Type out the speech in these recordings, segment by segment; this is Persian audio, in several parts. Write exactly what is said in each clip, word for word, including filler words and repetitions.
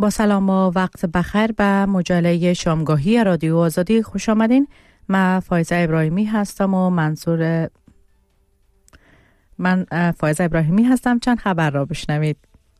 با سلام و وقت بخیر به مجله شامگاهی رادیو آزادی خوش آمدین. من فایزه ابراهیمی هستم و منصور من فایزه ابراهیمی هستم. چند خبر را بشنوید.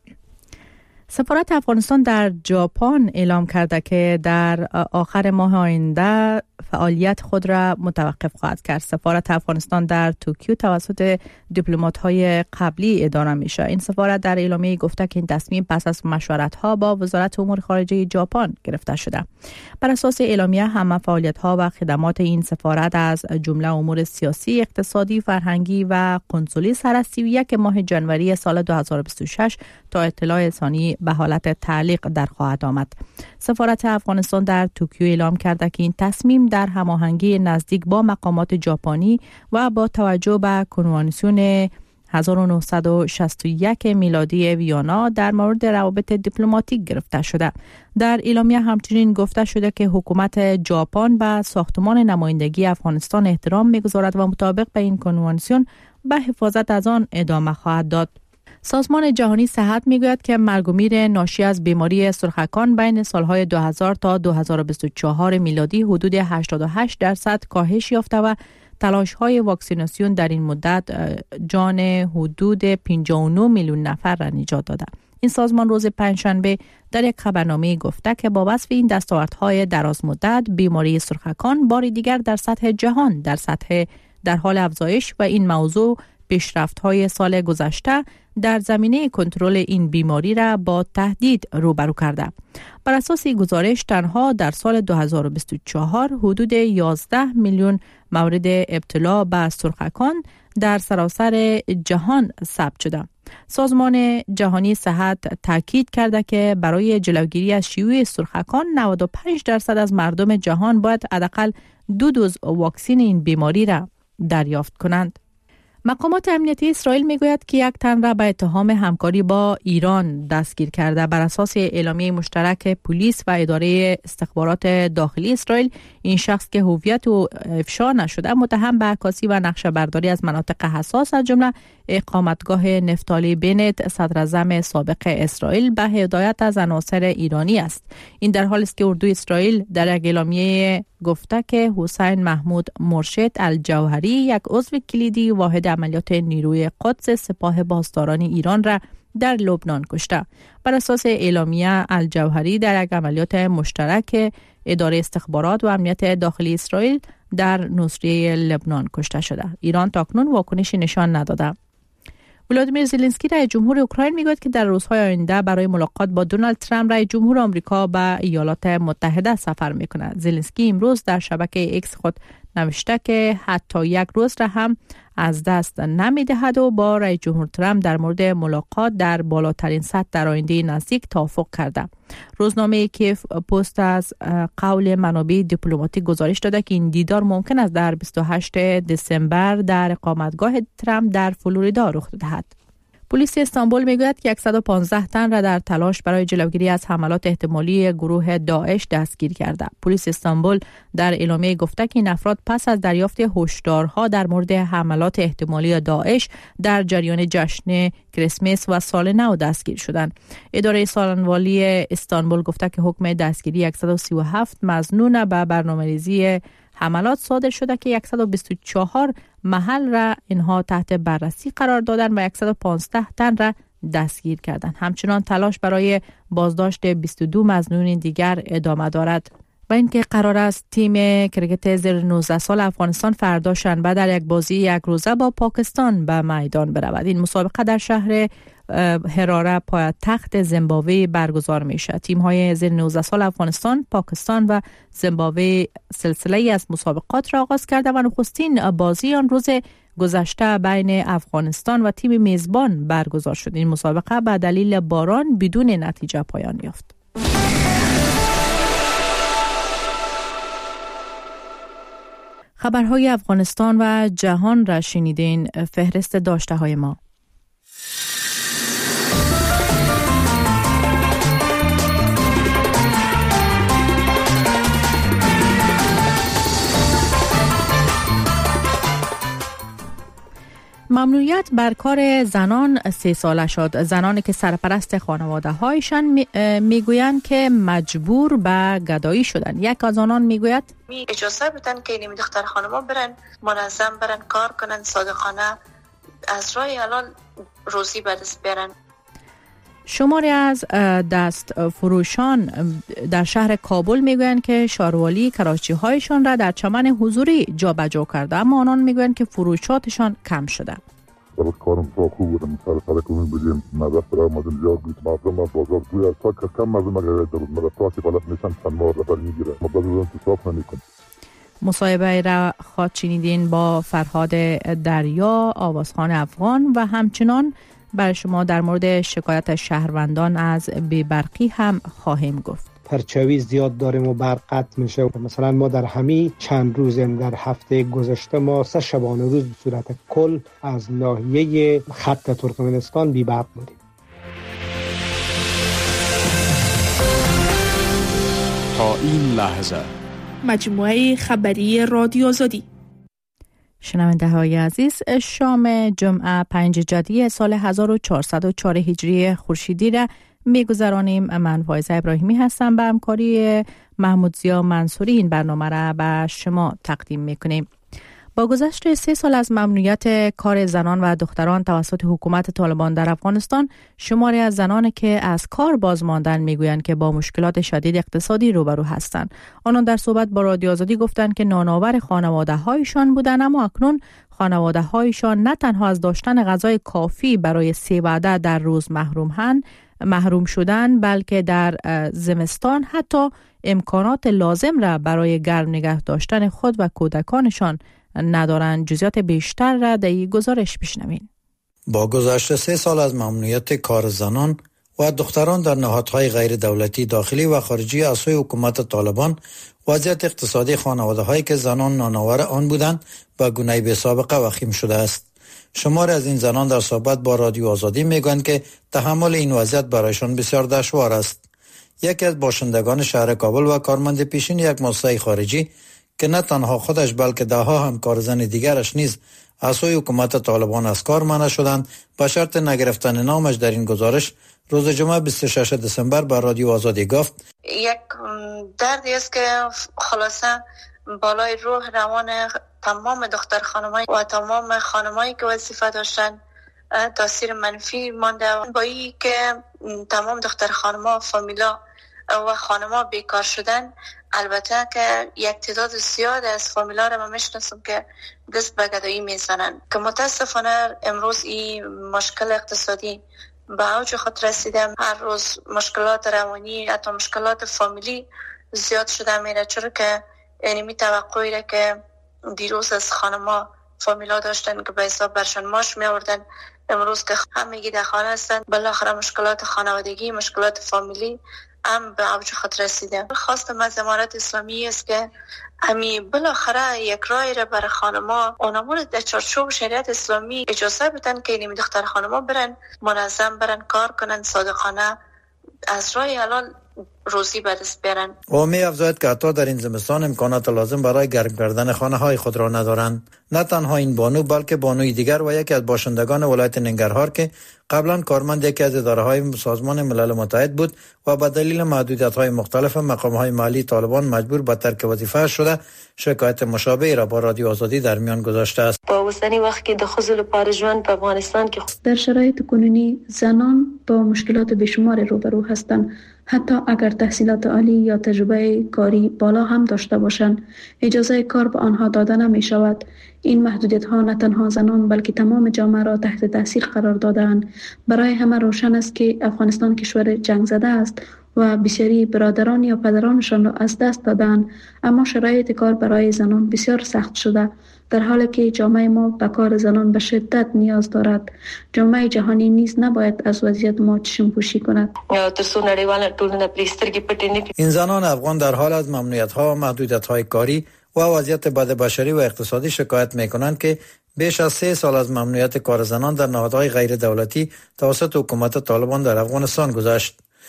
سفارت افغانستان در ژاپن اعلام کرده که در آخر ماه آینده فعالیت خود را متوقف خواهد کرد. سفارت افغانستان در توکیو توسط دیپلمات‌های قبلی اداره میشه. این سفارت در اعلامیه گفته که این تصمیم پس از مشورت‌ها با وزارت امور خارجه ژاپن گرفته شده. بر اساس اعلامیه همه فعالیت‌ها و خدمات این سفارت از جمله امور سیاسی، اقتصادی، فرهنگی و قنسولی سر از سی و یک ماه جنوری سال دو هزار و بیست و شش تا اطلاع ثانی به حالت تعلیق در خواهد آمد. سفارت افغانستان در توکیو اعلام کرده که این تصمیم در هماهنگی نزدیک با مقامات ژاپنی و با توجه به کنوانسیون هزار و نهصد و شصت و یک میلادی ویانا در مورد روابط دیپلماتیک گرفته شده. در اعلامیه همچنین گفته شده که حکومت ژاپن به ساختمان نمایندگی افغانستان احترام می‌گذارد و مطابق به این کنوانسیون به حفاظت از آن ادامه خواهد داد. سازمان جهانی صحت میگوید که مرگ و میر ناشی از بیماری سرخکان بین سالهای دو هزار تا دو هزار و بیست و چهار میلادی حدود هشتاد و هشت درصد کاهش یافته و تلاش‌های واکسیناسیون در این مدت جان حدود پنجاه و نه میلیون نفر را نجات داده. این سازمان روز پنجشنبه در یک خبرنامه گفته که با وصف این دستاوردهای دراز مدت بیماری سرخکان بار دیگر در سطح جهان در سطح در حال افزایش و این موضوع پیشرفت‌های سال گذشته در زمینه کنترل این بیماری را با تهدید روبرو کرده. بر اساس گزارش تنها در سال دو هزار و بیست و چهار حدود یازده میلیون مورد ابتلا به سرخکان در سراسر جهان ثبت شده. سازمان جهانی صحت تاکید کرده که برای جلوگیری از شیوع سرخکان نود و پنج درصد از مردم جهان باید حداقل دو دوز واکسن این بیماری را دریافت کنند. مقامات امنیتی اسرائیل میگوید که یک تن را به اتهام همکاری با ایران دستگیر کرده. بر اساس اعلامیه مشترک پلیس و اداره استخبارات داخلی اسرائیل، این شخص که هویت او افشا نشده متهم به عکاسی و نقشه برداری از مناطق حساس از جمله اقامتگاه نفتالی بنت صدراعظم سابق اسرائیل به هدایت از عناصر ایرانی است. این در حالی است که اردوی اسرائیل در یک اعلامیه گفته که حسین محمود مرشد الجوهری یک عضو کلیدی واحد عملیات نیروی قدس سپاه پاسداران ایران را در لبنان کشته. بر اساس اعلامیه الجوهری در یک عملیات مشترک اداره استخبارات و امنیت داخلی اسرائیل در نصریه لبنان کشته شده. ایران تاکنون واکنشی نشان نداده. ولادیمیر زلنسکی رئیس جمهور اوکراین میگوید که در روزهای آینده برای ملاقات با دونالد ترامپ رئیس جمهور آمریکا به ایالات متحده سفر میکند. زلنسکی امروز در شبکه ایکس خود نوشته که حتی یک روز را هم از دست نمیدهد و با رئیس جمهور ترامپ در مورد ملاقات در بالاترین سطح در آینده نزدیک توافق کرده. روزنامه کیف پست از قول منابع دیپلماتیک گزارش داده که این دیدار ممکن است در بیست و هشتم دسامبر در اقامتگاه ترامپ در فلوریدا رخ دهد. پلیس استانبول میگوید که صد و پانزده تن را در تلاش برای جلوگیری از حملات احتمالی گروه داعش دستگیر کرده. پلیس استانبول در اعلامیه گفته که این افراد پس از دریافت هشدارها در مورد حملات احتمالی داعش در جریان جشن کریسمس و سال نو دستگیر شدند. اداره سالنوالی استانبول گفته که حکم دستگیری صد و سی و هفت مظنون به برنامه‌ریزی حملات صادر شده که صد و بیست و چهار محل را اینها تحت بررسی قرار دادن و صد و پانزده تن را دستگیر کردند. همچنان تلاش برای بازداشت بیست و دو مظنون دیگر ادامه دارد. و اینکه قرار است تیم کرکت زیر نوزده سال افغانستان فردا شنبه در یک بازی یک روزه با پاکستان به میدان برود. این مسابقه در شهر هراره پایتخت زیمبابوه برگزار میشه. تیم های زیر نوزده سال افغانستان، پاکستان و زیمبابوه سلسله از مسابقات را آغاز کرده و نخستین بازی آن روز گذشته بین افغانستان و تیم میزبان برگزار شد. این مسابقه به دلیل باران بدون نتیجه پایان یافت. خبرهای افغانستان و جهان را شنیدین. فهرست داشته های ما: ممنوعیت بر کار زنان سه ساله شد. زنانی که سرپرست خانواده هایشان میگویند که مجبور به گدایی شدند. یک از آنان میگوید می اجازه بدن که این دختر خانما برن منظم برن کار کنن، صادقانه از راه حلال روزی به دست بیارن. شماری از دست فروشان در شهر کابل میگویند که شاروالی کراچی هایشان را در چمن حضوری جابجا کرده، اما آنان میگویند که فروشاتشان کم شده. درست کارم تو خوب بودم، سر سر کنیم بودیم، مدرسه را مدن زیاد بود، مردم از بازار توی از تا کم مردم اگر در مدرسه غلط میشن چند ماه رفر میگیره، مبادر بودن تو صاف نمیکن. مصاحبه را خواهد شنیدین با فرهاد دریا، آوازخوان افغان و همچنان بر شما در مورد شکایت شهروندان از بی‌برقی هم خواهیم گفت. پرچاوی زیاد داریم و برق قطع میشه. مثلا ما در همین چند روزم در هفته گذشته ما سه شبانه روز به صورت کل از ناحیه خط ترکمنستان بی برق بودیم. تا این لحظه مجموعه خبری رادیو آزادی. شنونده های عزیز، شام جمعه پنج جدی سال هزار و چهارصد و چهار هجری خورشیدی را میگذرانیم. من فایزه ابراهیمی هستم. به همکاری محمود زیا منصوری این برنامه را به شما تقدیم میکنیم. با گذشت سه سال از ممنوعیت کار زنان و دختران توسط حکومت طالبان در افغانستان، شماری از زنان که از کار باز ماندن میگویند که با مشکلات شدید اقتصادی روبرو هستند. آنان در صحبت با رادیو آزادی گفتند که نانآور خانواده هایشان بودند، اما اکنون خانواده هایشان نه تنها از داشتن غذای کافی برای سه وعده در روز محروم هن محروم شدن، بلکه در زمستان حتی امکانات لازم را برای گرم نگه داشتن خود و کودکانشان ندارند. جزئیات بیشتر را در این گزارش بشنوین. با گذشت سه سال از ممنوعیت کار زنان و دختران در نهادهای غیر دولتی داخلی و خارجی از سوی حکومت طالبان، وضعیت اقتصادی خانواده‌هایی که زنان نانآور آن بودند به گونه‌ای بی‌سابقه وخیم شده است. شماری از این زنان در صحبت با رادیو آزادی میگویند که تحمل این وضعیت برایشان بسیار دشوار است. یکی از باشندگان شهر کابل و کارمند پیشین یک مؤسسه خارجی که نه تنها خودش بلکه ده ها همکار زن دیگرش نیز از سوی حکومت طالبان از کار منع شدند، با شرط نگرفتن نامش در این گزارش روز جمعه بیست و ششم دسامبر به رادیو آزادی گفت: یک دردی است که خلاصه بالای روح روان تمام دختر خانمای و تمام خانمایی که وظیفه داشتن تاثیر منفی مانده. با این که تمام دختر خانما فامیلا و خانما بیکار شدن، البته که یک تعداد زیاد از فامیلا را من میشناسم که دست به گدایی میزنن، که متاسفانه امروز این مشکل اقتصادی به اوج خود رسیده. هر روز مشکلات روانی حتی مشکلات فامیلی زیاد شده میره، چرا که یعنی می توقعی را که دیروز از خانما فامیلا داشتن که به حساب برشان ماش می آوردن، امروز که همگی در خانه هستن، بالاخره مشکلات خانوادگی، مشکلات فامیلی هم به اوج خود رسیده. خواستم از امارت اسلامی است که همی بالاخره یک رای را برای خانما اونمون در چارچوب شریعت اسلامی اجازه بدن که این دختر خانما برن منظم برن کار کنن، صادقانه از راه حلال روزی به دست بیارن. و می افزاید که حتی در این زمستان امکانات لازم برای گرم کردن خانه های خود را ندارند. نه تنها این بانو بلکه بانوی دیگر و یکی از باشندگان ولایت ننگرهار که قبلا کارمند یکی از اداره های سازمان ملل متحد بود و به دلیل محدودیت های مختلف مقام های مالی طالبان مجبور به ترک وظیفه شده، شکایت مشابهی را با رادیو آزادی در میان گذاشته است. با اوسنی وقت که د ښځو لپاره ژوند په افغانستان کې در شرایط کنونی زنان با مشکلات بیشمار روبرو هستند. حتی اگر تحصیلات عالی یا تجربه کاری بالا هم داشته باشند، اجازه کار به آنها داده نمی شود. این محدودیت ها نه تنها زنان بلکه تمام جامعه را تحت تاثیر قرار دادند. برای همه روشن است که افغانستان کشور جنگ زده است و بسیاری برادران یا پدرانشان را از دست دادند، اما شرایط کار برای زنان بسیار سخت شده، در حالی که جامعه ما به کار زنان به شدت نیاز دارد. جامعه جهانی نیز نباید از وضعیت ما چشم پوشی کند. این زنان افغان در حال از ممنوعیت ها و محدودیت های کاری و وضعیت بد بشری و اقتصادی شکایت می کنند که بیش از سه سال از ممنوعیت کار زنان در نهادهای غیر دولتی توسط حکومت طالبان در افغانستان گذشت.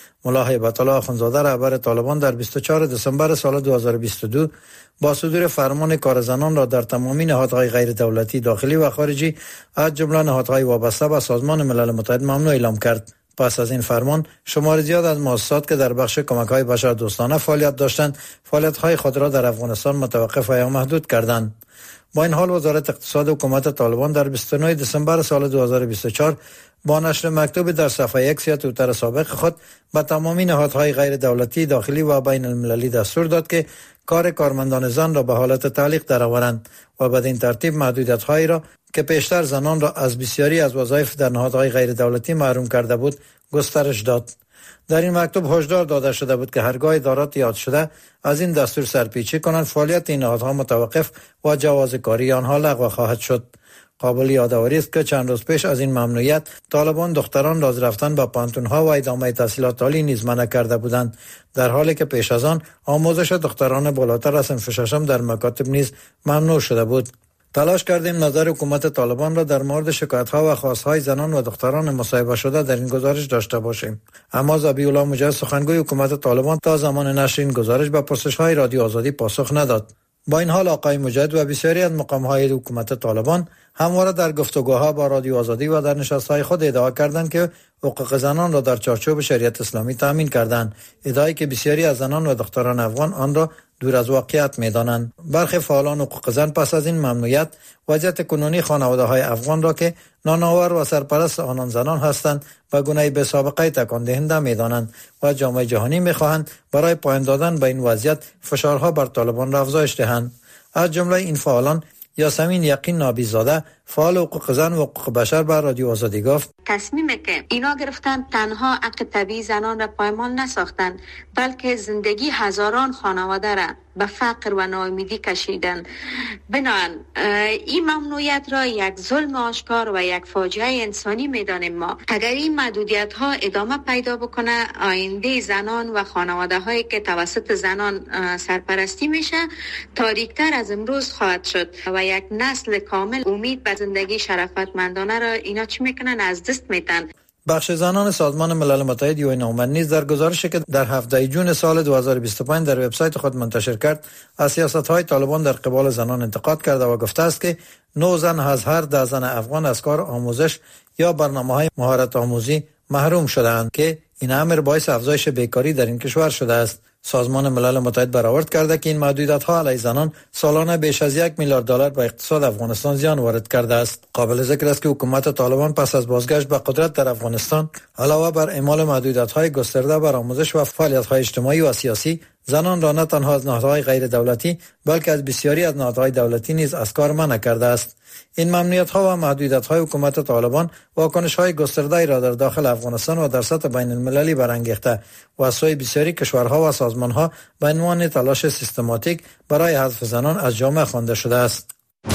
ملا هیبت الله اخوندزاده رهبر طالبان در بیست و چهارم دسامبر سال دو هزار و بیست و دو با صدور فرمان کار زنان را در تمامی نهادهای غیر دولتی داخلی و خارجی از جمله نهادهای وابسته به سازمان ملل متحد ممنوع اعلام کرد. پس از این فرمان شمار زیاد از مؤسسات که در بخش کمک‌های بشردوستانه فعالیت داشتند فعالیت‌های خود را در افغانستان متوقف و یا محدود کردند. با این حال وزارت اقتصاد حکومت طالبان در بیست و نهم دسامبر سال دو هزار و بیست و چهار با نشر مکتوب در صفحه یک یا توییتر سابق خود به تمامی نهادهای غیر دولتی داخلی و بین المللی دستور داد که کار کارمندان زن را به حالت تعلیق درآورند و بدین ترتیب محدودیت‌هایی را که پیشتر زنان را از بسیاری از وظایف در نهادهای غیر دولتی محروم کرده بود گسترش داد. در این مکتوب هشدار داده شده بود که هرگاه ادارات یاد شده از این دستور سرپیچی کنند فعالیت این نهادها متوقف و جواز کاری آنها لغو خواهد شد. قابل یادآوری است که چند روز پیش از این ممنوعیت طالبان دختران را از رفتن به پانتون‌ها و ادامه تحصیلات عالی نیز منع کرده بودند، در حالی که پیش از آن آموزش دختران بالاتر از صنف ششم در مکاتب نیز ممنوع شده بود. تلاش کردیم نظر حکومت طالبان را در مورد شکایت‌ها و خواست‌های زنان و دختران مصاحبه شده در این گزارش داشته باشیم، اما ذبیح الله مجاهد سخنگوی حکومت طالبان تا زمان نشر این گزارش به پرسش‌های رادیو آزادی پاسخ نداد. با این حال آقای مجاهد و بسیاری از مقام‌های حکومت طالبان همواره در گفتگوها با رادیو آزادی و در نشست‌های خود ادعا کردند که حقوق زنان را در چارچوب شریعت اسلامی تامین کردند، ادعایی که بسیاری از زنان و دختران افغان آن را دور از واقعیت می‌دانند. برخی فعالان حقوق زن پس از این ممنوعیت وضعیت کنونی خانواده‌های افغان را که نانآور و سرپرست آنان زنان هستند به گونه بی سابقه تکان دهنده می‌دانند و جامعه جهانی می‌خواهند برای پایان دادن به این وضعیت فشارها بر طالبان را افزایش دهند. از جمله این فعالان یاسمین یقین نابیزاده فعال حقوق زن و حقوق بشر بر رادیو آزادی گفت تصمیمی که اینا گرفتن تنها حق طبیعی زنان را پایمال نساختن، بلکه زندگی هزاران خانواده را به فقر و ناامیدی کشیدن. بنابراین این ممنوعیت را یک ظلم آشکار و یک فاجعه انسانی میدانیم ما. اگر این محدودیت ها ادامه پیدا بکنه، آینده زنان و خانواده هایی که توسط زنان سرپرستی میشه تاریکتر از امروز خواهد شد و یک نسل کامل امید به زندگی شرفتمندانه را اینا چی میکنن از دست میدن. بخش زنان سازمان ملل متحد یو ان اومن نیز در گزارشی که در هفده جون سال دو هزار و بیست و پنج در وبسایت خود منتشر کرد از سیاست‌های طالبان در قبال زنان انتقاد کرده و گفته است که نه زن از هر ده زن افغان از کار آموزش یا برنامه‌های مهارت آموزی محروم شده‌اند که این امر باعث افزایش بیکاری در این کشور شده است. سازمان ملل متحد برآورد کرده که این محدودیت‌ها علیه زنان سالانه بیش از یک میلیارد دلار به اقتصاد افغانستان زیان وارد کرده است. قابل ذکر است که حکومت طالبان پس از بازگشت به قدرت در افغانستان علاوه بر اعمال محدودیت‌های گسترده بر آموزش و فعالیت‌های اجتماعی و سیاسی، زنان را نه تنها از نهادهای غیر دولتی بلکه از بسیاری از نهادهای دولتی نیز از کار منع کرده است. این ممنوعیت‌ها و محدودیت‌های حکومت طالبان واکنش‌های گسترده‌ای را در داخل افغانستان و در سطح بین‌المللی برانگیخته و از سوی بسیاری کشورها و سازمان‌ها به عنوان تلاش سیستماتیک برای حذف زنان از جامعه خوانده شده است.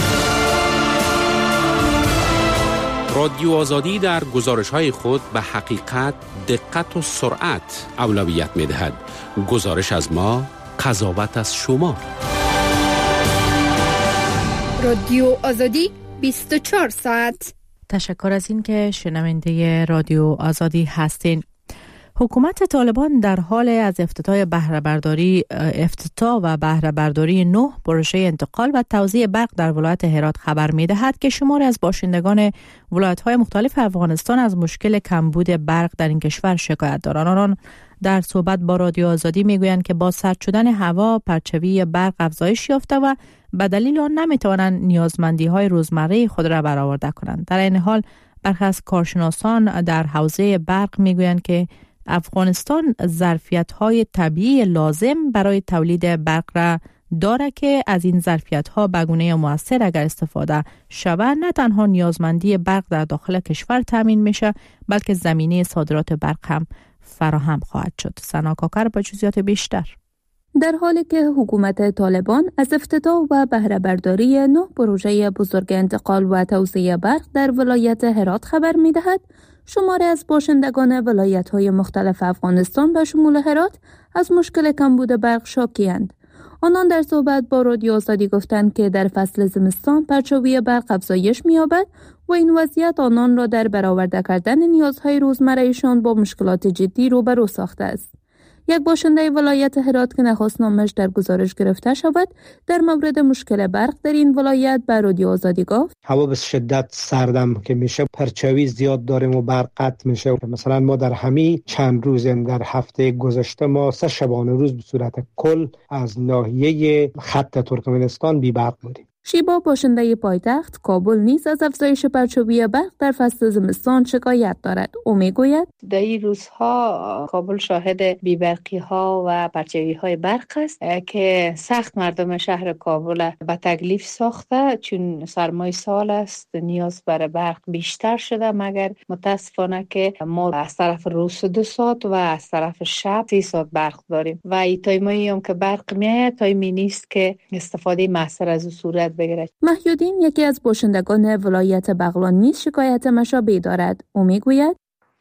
رادیو آزادی در گزارش‌های خود به حقیقت، دقت و سرعت اولویت می‌دهد. گزارش از ما، قضاوت از شما. رادیو آزادی بیست و چهار ساعت. تشکر از این که شنونده رادیو آزادی هستین. حکومت طالبان در حال از افتتاح بهره برداری افتتاح و بهره برداری نه پروژه انتقال و توزیع برق در ولایت هرات خبر می‌دهد که شماری از باشندگان ولایت‌های مختلف افغانستان از مشکل کمبود برق در این کشور شکایت دارند. آنان در صحبت با رادیو آزادی میگویند که با سرد شدن هوا پرچوی برق افزایش یافته و به دلیل آن نمیتوانند نیازمندی‌های روزمره خود را برآورده کنند. در این حال برخی از کارشناسان در حوزه برق میگویند که افغانستان ظرفیت‌های طبیعی لازم برای تولید برق را دارد که از این ظرفیت‌ها به گونه مؤثر اگر استفاده شود نه تنها نیازمندی برق در داخل کشور تامین میشه بلکه زمینه صادرات برق هم فراهم خواهد شد. سنا کاکر با جزئیات بیشتر. در حالی که حکومت طالبان از افتتاح و بهره برداری نه پروژه بزرگ انتقال و توزیع برق در ولایت هرات خبر می‌دهد، شماری از باشندگان ولایت‌های مختلف افغانستان به شمول هرات از مشکل کمبود برق شاکی‌اند. آنان در صحبت با رادیو آزادی گفتند که در فصل زمستان پرچاوی برق افزایش می‌یابد و این وضعیت آنان را در برآورده کردن نیازهای روزمره‌شان با مشکلات جدی روبرو ساخته است. یک باشنده ولایت هرات که نخست نامش در گزارش گرفته شود در مورد مشکل برق در این ولایت به رادیو آزادی گفت هوا به شدت سردم که میشه، پرچاوی زیاد داریم و برق قطع میشه. مثلا ما در همین چند روز در هفته گذشته ما سه شبانه روز به صورت کل از ناحیه خط ترکمنستان بی برق بودیم. شیبا باشنده پایتخت کابل نیز از افزایش پرچاوی برق در فصل زمستان شکایت دارد. او میگوید در این روزها کابل شاهد بی‌برقی ها و پرچاوی های برق است که سخت مردم شهر کابل به تکلیف ساخته، چون سرمای سال است نیاز برای برق بیشتر شده، مگر متاسفانه که ما از طرف روز دو ساعت و از طرف شب سی ساعت برق داریم و این تایمایی هم که برق میاد تایمی نیست که استفاده محصر از او صورت بگیرد. محیودین یکی از باشندگان ولایت بغلان نیز شکایت مشابه دارد. او میگوید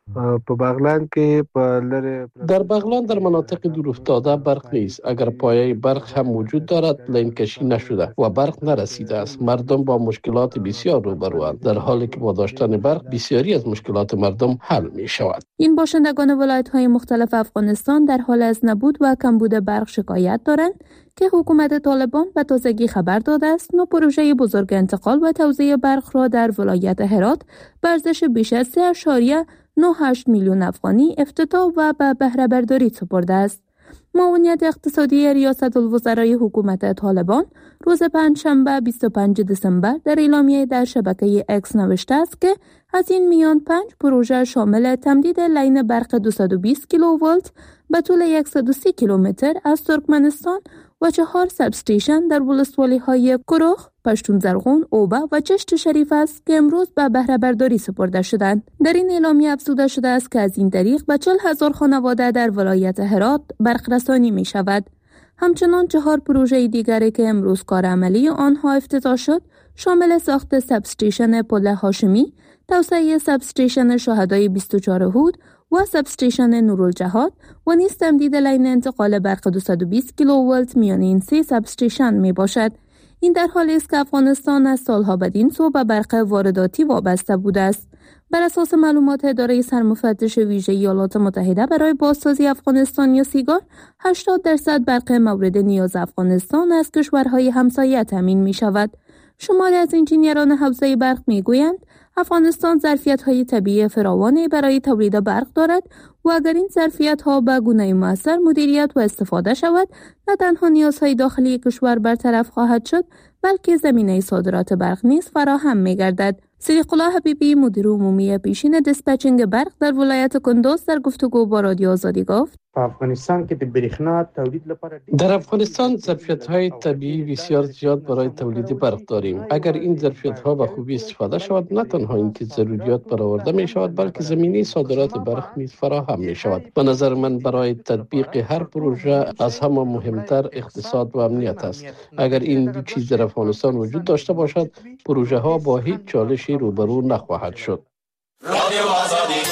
په بغلان کې په لره در بغلان در مناطق دور افتاده برق نیست. اگر پایه برق هم وجود دارد لین کشی نشده و برق نرسیده است. مردم با مشکلات بسیار روبروند، در حالی که با داشتن برق بسیاری از مشکلات مردم حل می شود. این باشندگان ولایت‌های مختلف افغانستان در حال از نبود و کمبود برق شکایت دارند که حکومت طالبان به تازگی خبر داده است نو پروژه بزرگ انتقال و توزیع برق را در ولایت هرات به ارزش بیش از سه ممیز نه هشت میلیون افغانی افتتاح و به بهره برداری سپرده است. معاونیت اقتصادی ریاست الوزرای حکومت طالبان روز پنجشنبه بیست و پنجم دسامبر در اعلامیه در شبکه اکس نوشته است که از این میان پنج پروژه شامل تمدید لین برق دویست و بیست کیلوولت به طول صد و سی کیلومتر از ترکمنستان و چهار سب استیشن در ولسوالی‌های کروخ، پشتون زرغون، اوبه و چشت شریف است که امروز به بهره برداری سپرده شدند. در این اعلامیه افزوده شده است که از این طریق به چهل هزار خانواده در ولایت هرات برق رسانی می شود. همچنان چهار پروژه دیگری که امروز کار عملی آنها افتتاح شد شامل ساخت سب استیشن پل هاشمی، توسعه سب استیشن شهدای بیست و چهار هود و سب استیشن نورالجهاد و نیز تمدید لین انتقال برق دویست و بیست کیلوولت میان این سه سب استیشن می باشد. این در حالی است که افغانستان از سالها بدین سو به برق وارداتی وابسته بوده است. بر اساس معلومات اداره سرمفتش ویژه ایالات متحده برای بازسازی افغانستان یا سیگار، هشتاد درصد برق مورد نیاز افغانستان از کشورهای همسایه تامین می شود. شماری از انجینیران حوزه برق می گویند افغانستان ظرفیت‌های طبیعی فراوانی برای تولید برق دارد و اگر این ظرفیت‌ها به گونه مؤثر مدیریت و استفاده شود، نه تنها نیازهای داخلی کشور برطرف خواهد شد، بلکه زمینه صادرات برق نیز فراهم می‌گردد. صدیق الله حبیبی مدیر عمومی پیشین دیسپچینگ برق در ولایت کندوز در گفتگو با رادیو آزادی گفت: افغانستان که بریښنا تولید لپاره در افغانستان ظرفیت‌های طبیعی بسیار زیاد برای تولید برق داریم. اگر این ظرفیت‌ها به خوبی استفاده شود، نه تنها اینکه ضروریات برآورده می شود، بلکه زمینه صادرات برق نیز فراهم می شود. به نظر من برای تطبیق هر پروژه از همه مهمتر اقتصاد و امنیت است. اگر این دو چیز در افغانستان وجود داشته باشد، پروژه ها با هیچ چالشی روبرو نخواهد شد. رادیو آزادی.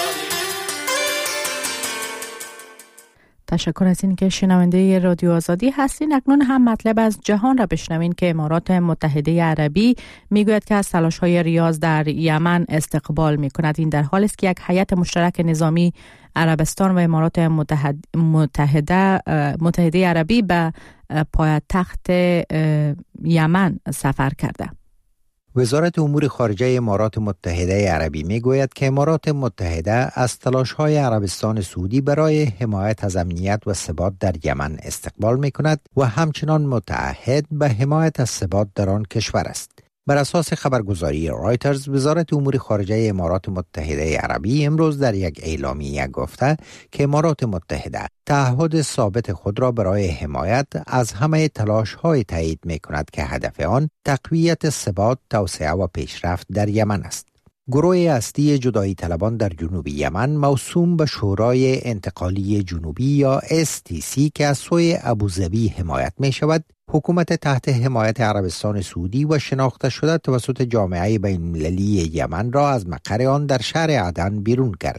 تشکر از این که شنونده رادیو آزادی هستین. اکنون هم مطلب از جهان را بشنوین که امارات متحده عربی میگوید که از تلاش‌های ریاض در یمن استقبال میکند. این در حالی است که یک هیئت مشترک نظامی عربستان و امارات متحده متحده عربی به پایتخت یمن سفر کرده. وزارت امور خارجه امارات متحده عربی میگوید که امارات متحده از تلاش‌های عربستان سعودی برای حمایت از امنیت و ثبات در یمن استقبال می‌کند و همچنان متعهد به حمایت از ثبات در آن کشور است. بر اساس خبرگزاری رایترز، وزارت امور خارجه امارات متحده عربی امروز در یک اعلامیه گفته که امارات متحده تعهد ثابت خود را برای حمایت از همه تلاش‌های تایید می‌کند که هدف آن تقویت ثبات، توسعه و پیشرفت در یمن است. گروه اصلی جدایی طلبان در جنوب یمن موسوم به شورای انتقالی جنوبی یا اس تی سی که از سوی ابوظبی حمایت می شود، حکومت تحت حمایت عربستان سعودی و شناخته شده توسط جامعه بین‌المللی یمن را از مقر آن در شهر عدن بیرون کرده.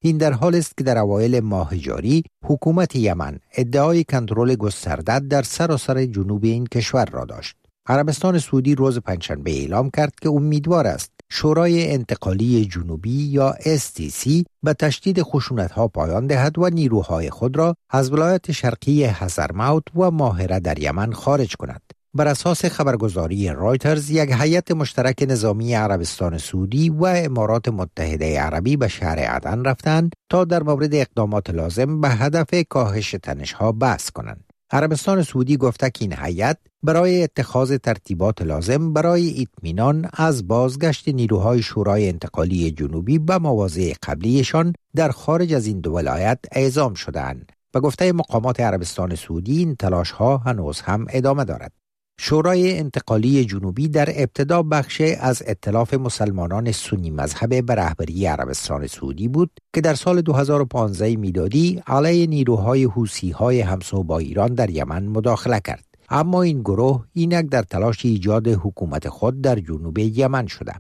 این در حال است که در اوایل ماه جاری حکومت یمن ادعای کنترل گسترده در سراسر جنوب این کشور را داشت. عربستان سعودی روز پنجشنبه اعلام کرد که امیدوار است شورای انتقالی جنوبی یا اس تی سی به تشدید خشونت‌ها پایان دهد و نیروهای خود را از ولایت شرقی حضرموت و ماهره در یمن خارج کند. بر اساس خبرگزاری رایترز، یک هیئت مشترک نظامی عربستان سعودی و امارات متحده عربی به شهر عدن رفتند تا در مورد اقدامات لازم به هدف کاهش تنش‌ها بحث کنند. عربستان سعودی گفته که این هیئت برای اتخاذ ترتیبات لازم برای اطمینان از بازگشت نیروهای شورای انتقالی جنوبی به مواضع قبلیشان در خارج از این دو ولایت اعزام شدند. به گفته مقامات عربستان سعودی، این تلاش‌ها هنوز هم ادامه دارد. شورای انتقالی جنوبی در ابتدا بخشی از ائتلاف مسلمانان سنی مذهب به رهبری عربستان سعودی بود که در سال دو هزار و پانزده میلادی علیه نیروهای حوثی‌های همسو با ایران در یمن مداخله کرد. اما این گروه اینک در تلاش ایجاد حکومت خود در جنوب یمن شده.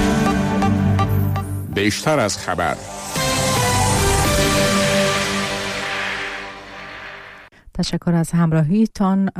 بیشتر از خبر. تشکر از همراهیتان.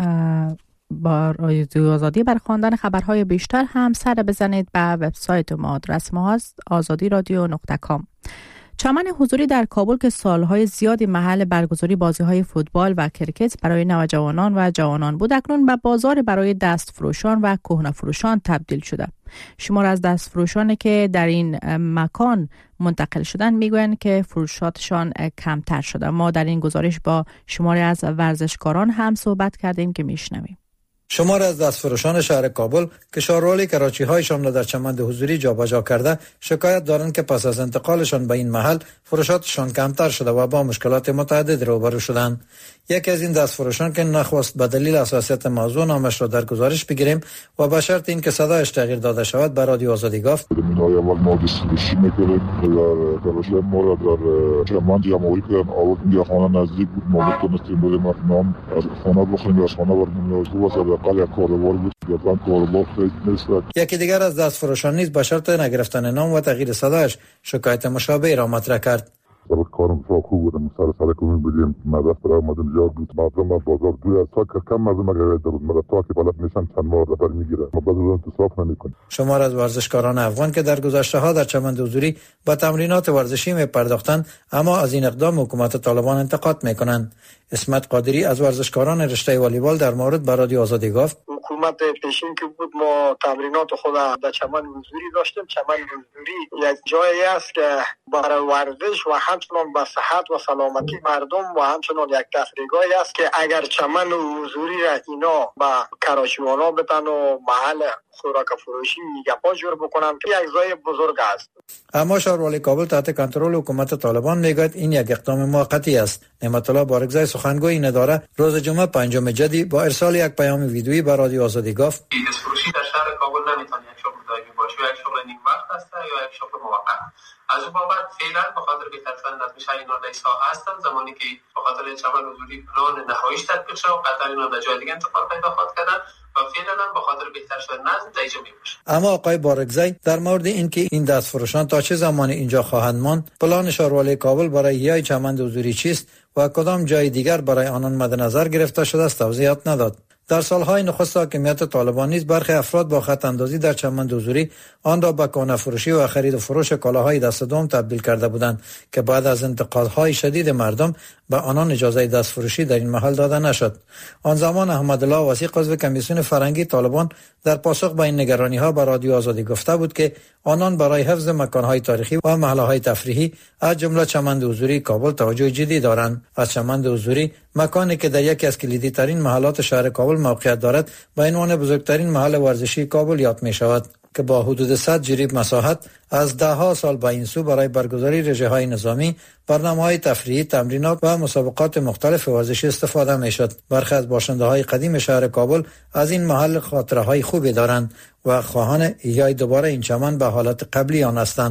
با رادیو آزادی بر خواندن خبرهای بیشتر هم سر بزنید به وبسایت ما. آدرس ما هست آزادی رادیو نقطه کام. چمن حضوری در کابل که سالهای زیادی محل برگزاری بازی‌های فوتبال و کرکت برای نوجوانان و جوانان بود، اکنون به بازار برای دستفروشان و کهنه‌فروشان تبدیل شده. شمار از دستفروشانی که در این مکان منتقل شدن میگویند که فروشاتشان کمتر شده. ما در این گزارش با شماری از ورزشکاران هم صحبت کردیم که میشنویم. شمار از دستفروشان شهر کابل که شارول کراچی هایشان را در چمن حضوری جابجا کرده شکایت دارند که پس از انتقالشان به این محل فروشاتشان کمتر شده و با مشکلات متعدد روبرو شدند. یکی از این دستفروشان که نخواست به دلیل حساسیت موضوع نامش را در گزارش بگیریم و به شرط اینکه صدایش تغییر داده شود به رادیو آزادی گفت: منهای اول ما دستفروشی میکردیم در کراچی، ما را در چمن جمعوری کردن، آوردیم یا خانه نزدیک بود، ما میتونستیم بریم نام از خانه بخوریم، از خانه بریم خوب است. یک کاروبار بود، یا کاروبار خیلی نیست. یکی دیگر از دستفروشان نیز به شرط نگرفتن نام و تغییر صدایش شکایت مشابه را مطرح کرد. سبب کارم بسیار خوب بودم، سر سر کنیم بدیم مدرس برای آمدن زیاد بود، مردم با بازار دوی از تا که کم مردم اگر درود مرد تا که بلد نیستن چند ماه رفر میگیره، ما بعد از انتصاف نمیکنیم. شمار از ورزشکاران افغان که در گذشته ها در چمن حضوری با تمرینات ورزشی می پرداختند، اما از این اقدام حکومت طالبان انتقاد میکنند. اسمت قادری از ورزشکاران رشته والیبال در مورد به رادیو آزادی گفت: حکومت پیشین که بود ما تمرینات خود در چمن حضوری داشتیم. چمن حضوری یک جایی است که برای ورزش و همچنان به صحت و سلامتی مردم و همچنان یک تفریحگاهی است که اگر چمن حضوری را اینا با کراچیوانا بتن و محل خوراک فروشی گپا جور بکنن که یک جای بزرگ است. اما شهروالی کابل تحت کنترل حکومت طالبان میگوید این یک اقدام موقتی است. نعمت الله بارگزای سخنگوی این اداره روز جمعه پنجم جدی با ارسال یک پیام ویدیویی به رادیو آزادی گفت: دستفروشی در شهر کابل نمیتونه یک شغل دائمی باشه، یک شغل نیم وقت است یا یک شغل موقت. از اون بابت فعلا به خاطر بهتر شدن نظم اینا رئیس‌ها هستن، زمانی که به خاطر چمن حضوری پلان نهاییش تطبیق شد و قطعا اینا به جای دیگه انتقال پیدا خواهد کردن و فعلا هم به خاطر بهتر شدن نظم دیجا میباشه. اما آقای بارگزای در مورد اینکه این دستفروشان تا چه زمانی اینجا خواهند ماند، پلان شهروالی کابل برای احیای چمن حضوری چیست و کدام جای دیگر برای آنان مد نظر گرفته شده است توضیحات نداد. در سالهای نخست حاکمیت طالبان نیز برخی افراد با خط اندازی در چمن حضوری آن را به کهنه فروشی و خرید و فروش کالاهای دست دوم تبدیل کرده بودند که بعد از انتقادهای شدید مردم به آنان اجازه دست فروشی در این محل داده نشد. آن زمان احمدالله وثیق عضو کمیسیون فرهنگی طالبان در پاسخ به این نگرانی‌ها به رادیو آزادی گفته بود که آنان برای حفظ مکان‌های تاریخی و محل‌های تفریحی از جمله چمن حضوری کابل توجه جدی دارند. از چمن حضوری، مکانی که در یکی از کلیدی ترین محلات شهر کابل موقعیت دارد، به عنوان بزرگترین محل ورزشی کابل یاد می شود که با حدود صد جریب مساحت از ده ها سال به این سو برای برگزاری رژه‌های نظامی، برنامه‌های تفریحی، تمرینات و مسابقات مختلف ورزشی استفاده می‌شد. برخی از باشنده‌های قدیم شهر کابل از این محل خاطره‌های خوبی دارند و خواهان احیای دوباره این چمن به حالت قبلی آن هستند.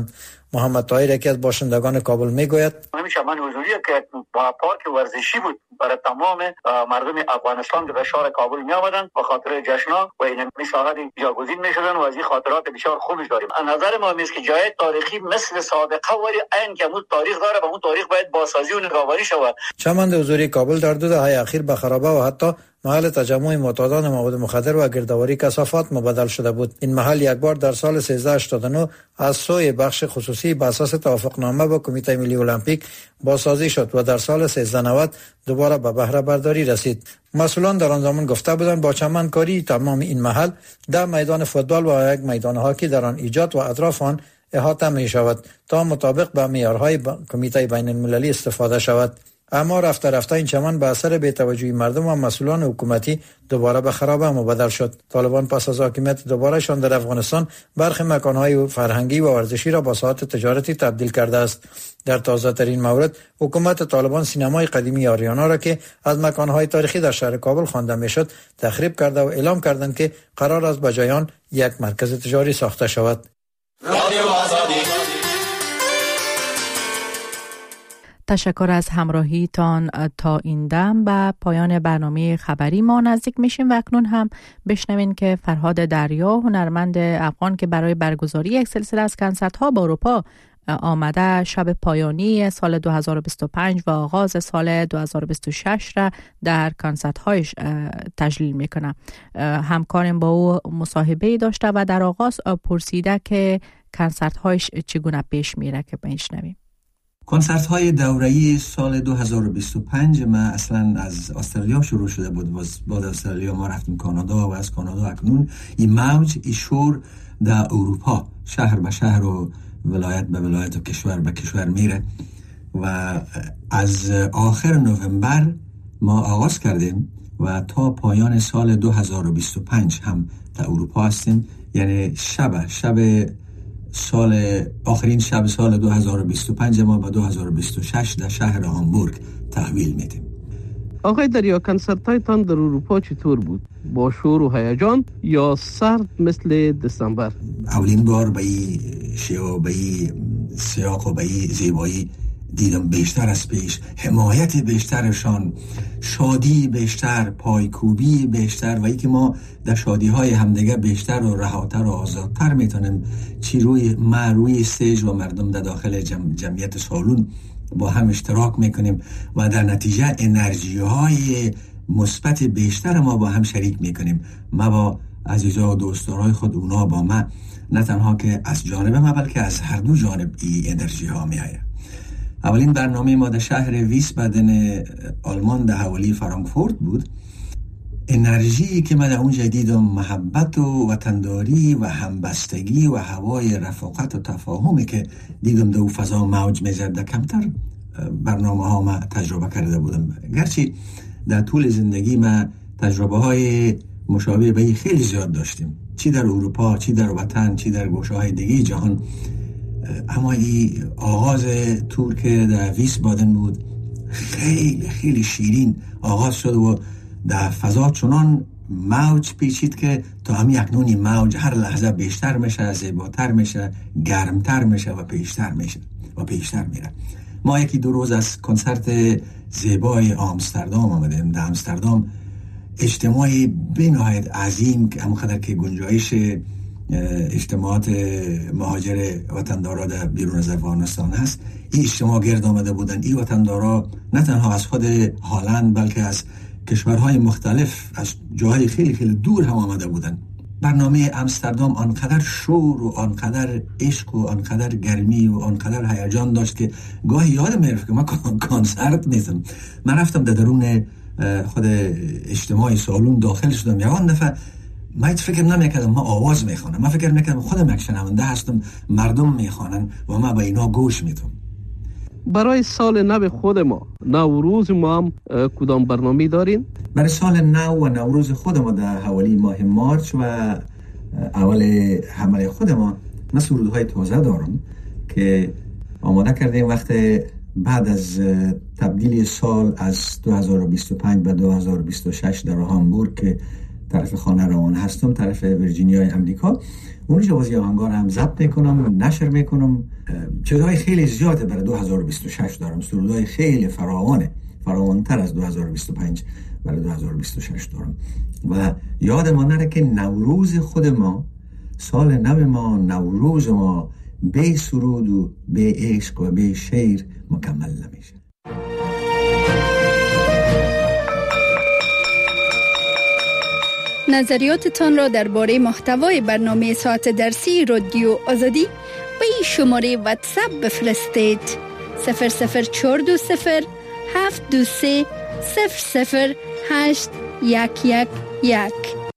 محمد طاهر یکی از باشندگان کابل میگوید همین چمن حضوری که با پارک ورزشی بود برای تمام مردم افغانستان که به شهر کابل می آمدن به خاطر جشن‌ها و این مساحت جاگزین میشدن و از این خاطرات بسیار خوبی داریم. از نظر ما است که جای تاریخی مثل سابقه ولی عین که اون تاریخ داره و اون تاریخ باید بازسازی و نگهداری شود. چمن حضوری کابل در دو دهه اخیر به خرابه و حتی محل تجمع معتادان مواد مخدر و گردآوری کثافات مبدل شده بود. این محل یک بار در سال سیزده هشتاد و نه از سوی بخش خصوصی بر اساس توافقنامه با کمیته ملی المپیک بازسازی شد و در سال سیزده نود دوباره به بهره برداری رسید. مسئولان در آن زمان گفته بودند با چمن کاری تمام این محل ده میدان فوتبال و یک میدان هاکی در آن ایجاد و اطراف آن احاطه می شود تا مطابق با معیارهای کمیته بین المللی استفاده شود. اما رفته رفته این چمن به اثر بی‌توجهی مردم و مسئولان حکومتی دوباره به خرابه مبدل شد. طالبان پس از حاکمیت دوباره شان در افغانستان برخی مکانهای فرهنگی و ورزشی را با ساحات تجارتی تبدیل کرده است. در تازه ترین مورد حکومت طالبان سینمای قدیمی آریانا را که از مکانهای تاریخی در شهر کابل خوانده میشد تخریب کرده و اعلام کردند که قرار است به جای آن یک مرکز تجاری ساخته شود. تشکر از همراهیتان تا این دم. به پایان برنامه خبری ما نزدیک میشیم و اکنون هم بشنوین که فرهاد دریا، هنرمند افغان که برای برگزاری یک سلسله از کنسرت‌ها با اروپا آمده، شب پایانی سال دو هزار و بیست و پنج و آغاز سال دو هزار و بیست و شش را در کنسرت‌هایش تجلیل میکنه. همکارم با او مصاحبه داشته و در آغاز پرسیده که کنسرت‌هایش چگونه پیش میره که بشنویم. کنسرت های دوره‌ای سال دو هزار و بیست و پنج ما اصلا از استرالیا شروع شده بود. بعد استرالیا ما رفتیم کانادا و از کانادا اکنون این موج این شور در اروپا شهر به شهر و ولایت به ولایت و کشور به کشور میره و از آخر نوامبر ما آغاز کردیم و تا پایان سال دو هزار و بیست و پنج هم در اروپا هستیم. یعنی شب شب سال آخرین شب سال دو هزار و بیست و پنج ما به دو هزار و بیست و شش در شهر هامبورگ تحویل میدیم. آقای دریا، کنسرت‌هایتان در اروپا چطور بود؟ با شور و هیجان یا سرد مثل دسامبر؟ اولین بار به این شیوه، به این سیاق و به این زیبایی دیدم بیشتر از پیش، حمایت بیشترشان، شادی بیشتر، پایکوبی بیشتر و ای که ما در شادی های همدیگه بیشتر و رهاتر و آزادتر میتونیم چی روی ما روی استیج و مردم در داخل جمع جمعیت سالون با هم اشتراک میکنیم و در نتیجه انرژی های مثبت بیشتر ما با هم شریک میکنیم. ما با عزیزا و دوستان خود، اونا با ما، نه تنها که از جانب ما بلکه از هر دو جانب این انرژی ها میآید. اولین برنامه ما در شهر ویس بدن آلمان در حوالی فرانکفورت بود. انرژی که من در اونجا دیدم، محبت و وطنداری و همبستگی و هوای رفاقت و تفاهمی که دیدم در فضا موج میزد، در کمتر برنامه ها ما تجربه کرده بودم. گرچه در طول زندگی ما تجربه های مشابه به خیلی زیاد داشتیم، چی در اروپا، چی در وطن، چی در گوشه های دیگه جهان، اما این آغاز تور که در ویس بادن بود خیلی خیلی شیرین آغاز شد و در فضا چنان موج پیچید که تا همی اکنونی موج هر لحظه بیشتر میشه، زیباتر میشه، گرمتر میشه و پیشتر میشه و پیشتر میره. ما یکی دو روز از کنسرت زیبای آمستردام آمدیم. در آمستردام اجتماعی بنهایت عظیم که همونقدر که گنجایش اجتماعات مهاجر وطندارا در بیرون از افغانستان هست، این اجتماع گرد آمده بودن. این وطندارا نه تنها از خود هالند بلکه از کشورهای مختلف، از جاهای خیلی خیلی دور هم آمده بودن. برنامه آمستردام آنقدر شور و آنقدر عشق و آنقدر گرمی و آنقدر هیجان داشت که گاهی یادم میرفت که ما کنسرت نیستم. من رفتم در درون خود اجتماع سالون داخل شدم. یوان دفعه من فکر نمیکردم ما آواز میخوانم، من فکر میکردم خودم یک شنونده هستم، مردم میخوانن و ما به اینا گوش میدم. برای سال نو خود ما، نوروز ما هم کدام برنامه دارین؟ برای سال نو و نوروز خود ما در حوالی ماه مارچ و اول حمله خود ما من سرودهای تازه دارم که آماده کردیم وقت بعد از تبدیل سال از دو هزار و بیست و پنج به دو هزار و بیست و شش در هامبورگ که طرف خانه روان هستم، طرف ویرجینیای امریکا. اونجا بازی آهنگار هم ضبط میکنم، نشر میکنم. چیزهای خیلی زیاده برای دو هزار و بیست و شش دارم، سرودهای خیلی فراوانه، فراوانتر از دو هزار و بیست و پنج برای دو هزار و بیست و شش دارم. و یادمان نره که نوروز خود ما، سال نو ما، نوروز ما بی سرود و بی عشق و بی شعر مکمل نمیشه. نظریاتتان را درباره محتوای برنامه ساعت درسی رادیو آزادی به این شماره واتساپ بفرستید: صفر صفر چهار دو صفر هفت دو سه صفر صفر هشت یک یک یک.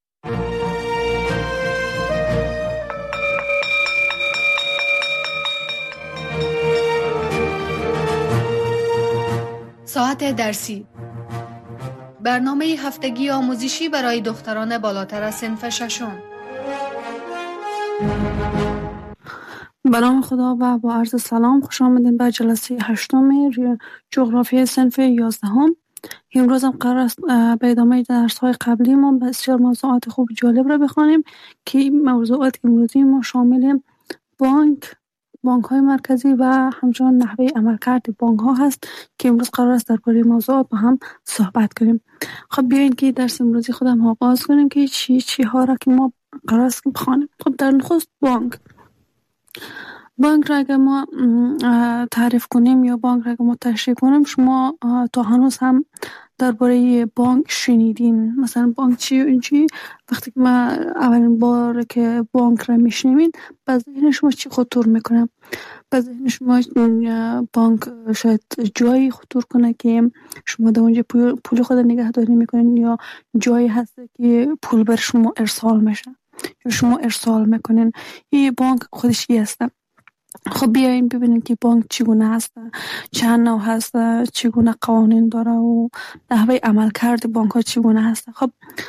ساعت درسی، برنامه هفتگی آموزشی برای دختران بالاتر از صنف ششم. به نام خدا و با عرض سلام، خوش آمدین به جلسه هشتم جغرافی صنف یازدهم. امروز هم قرار است به ادامه درس های قبلی ما بسیار موضوعات خوب جالب را بخوانیم که موضوعات امروزی ما شامل بانک، بانک های مرکزی و همچنان نحوه عملکرد بانک ها هست که امروز قرار است درباره موضوعات با هم صحبت کنیم. خب بیاین که درس امروزی خودم آغاز کنیم که چی چی ها را که ما قرار است بخوانیم. خب در نخست بانک بانک را اگر ما تعریف کنیم یا بانک را اگر ما تشریح کنیم، شما تا هنوز هم درباره بانک شنیدین. مثلا بانک چی و این چی؟ وقتی که ما اولین بار که بانک را میشنوید به ذهن شما چی خطور میکنه؟ به ذهن شما بانک شاید جایی خطور کنه که شما در اونجا پول خود نگهداری میکنین، یا جایی هست که پول بر شما ارسال میشه یا شما ارسال میکنین. این بانک خودش چی هست؟ خب بیاین ببینیم که بانک چگونه هست، چند نوع هست، چگونه قوانین داره و نحوه عملکرد بانک ها چگونه هست. خب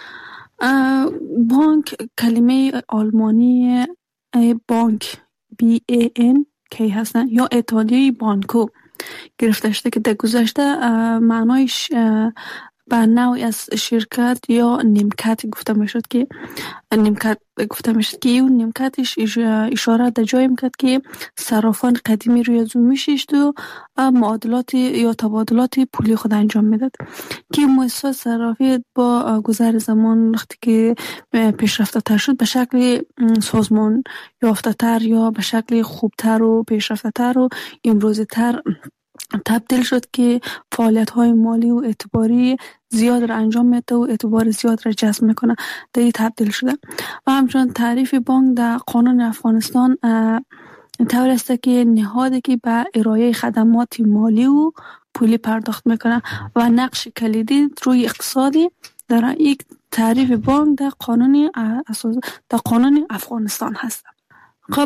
بانک کلمه آلمانی بانک بی ای ان کی هستن یا ایتالیایی بانکو گرفته شده که در گذشته معنایش به نوعی از شرکت یا نیمکت گفته میشد که نیمکت گفته میشد که اون نیمکتش اشاره در جایی میکرد که صرافان قدیمی روی زو میشید و معادلات یا تبادلات پولی خود انجام میداد که مؤسسات صرافی با گذر زمان وقتی که پیشرفته تر شد به شکل سازمان یافته تر یا به شکل خوبتر و پیشرفته تر و امروزی تر تبدیل شد که فعالیت‌های مالی و اعتباری زیاد را انجام میده و اعتبار زیاد را جذب میکنه. در این تبدیل شده و همچنان تعریف بانک در قانون افغانستان طور است که نهادی که به ارائه خدمات مالی و پولی پرداخت میکنه و نقش کلیدی روی اقتصادی در یک تعریف بانک در قانون اساس در قانون افغانستان هست. خب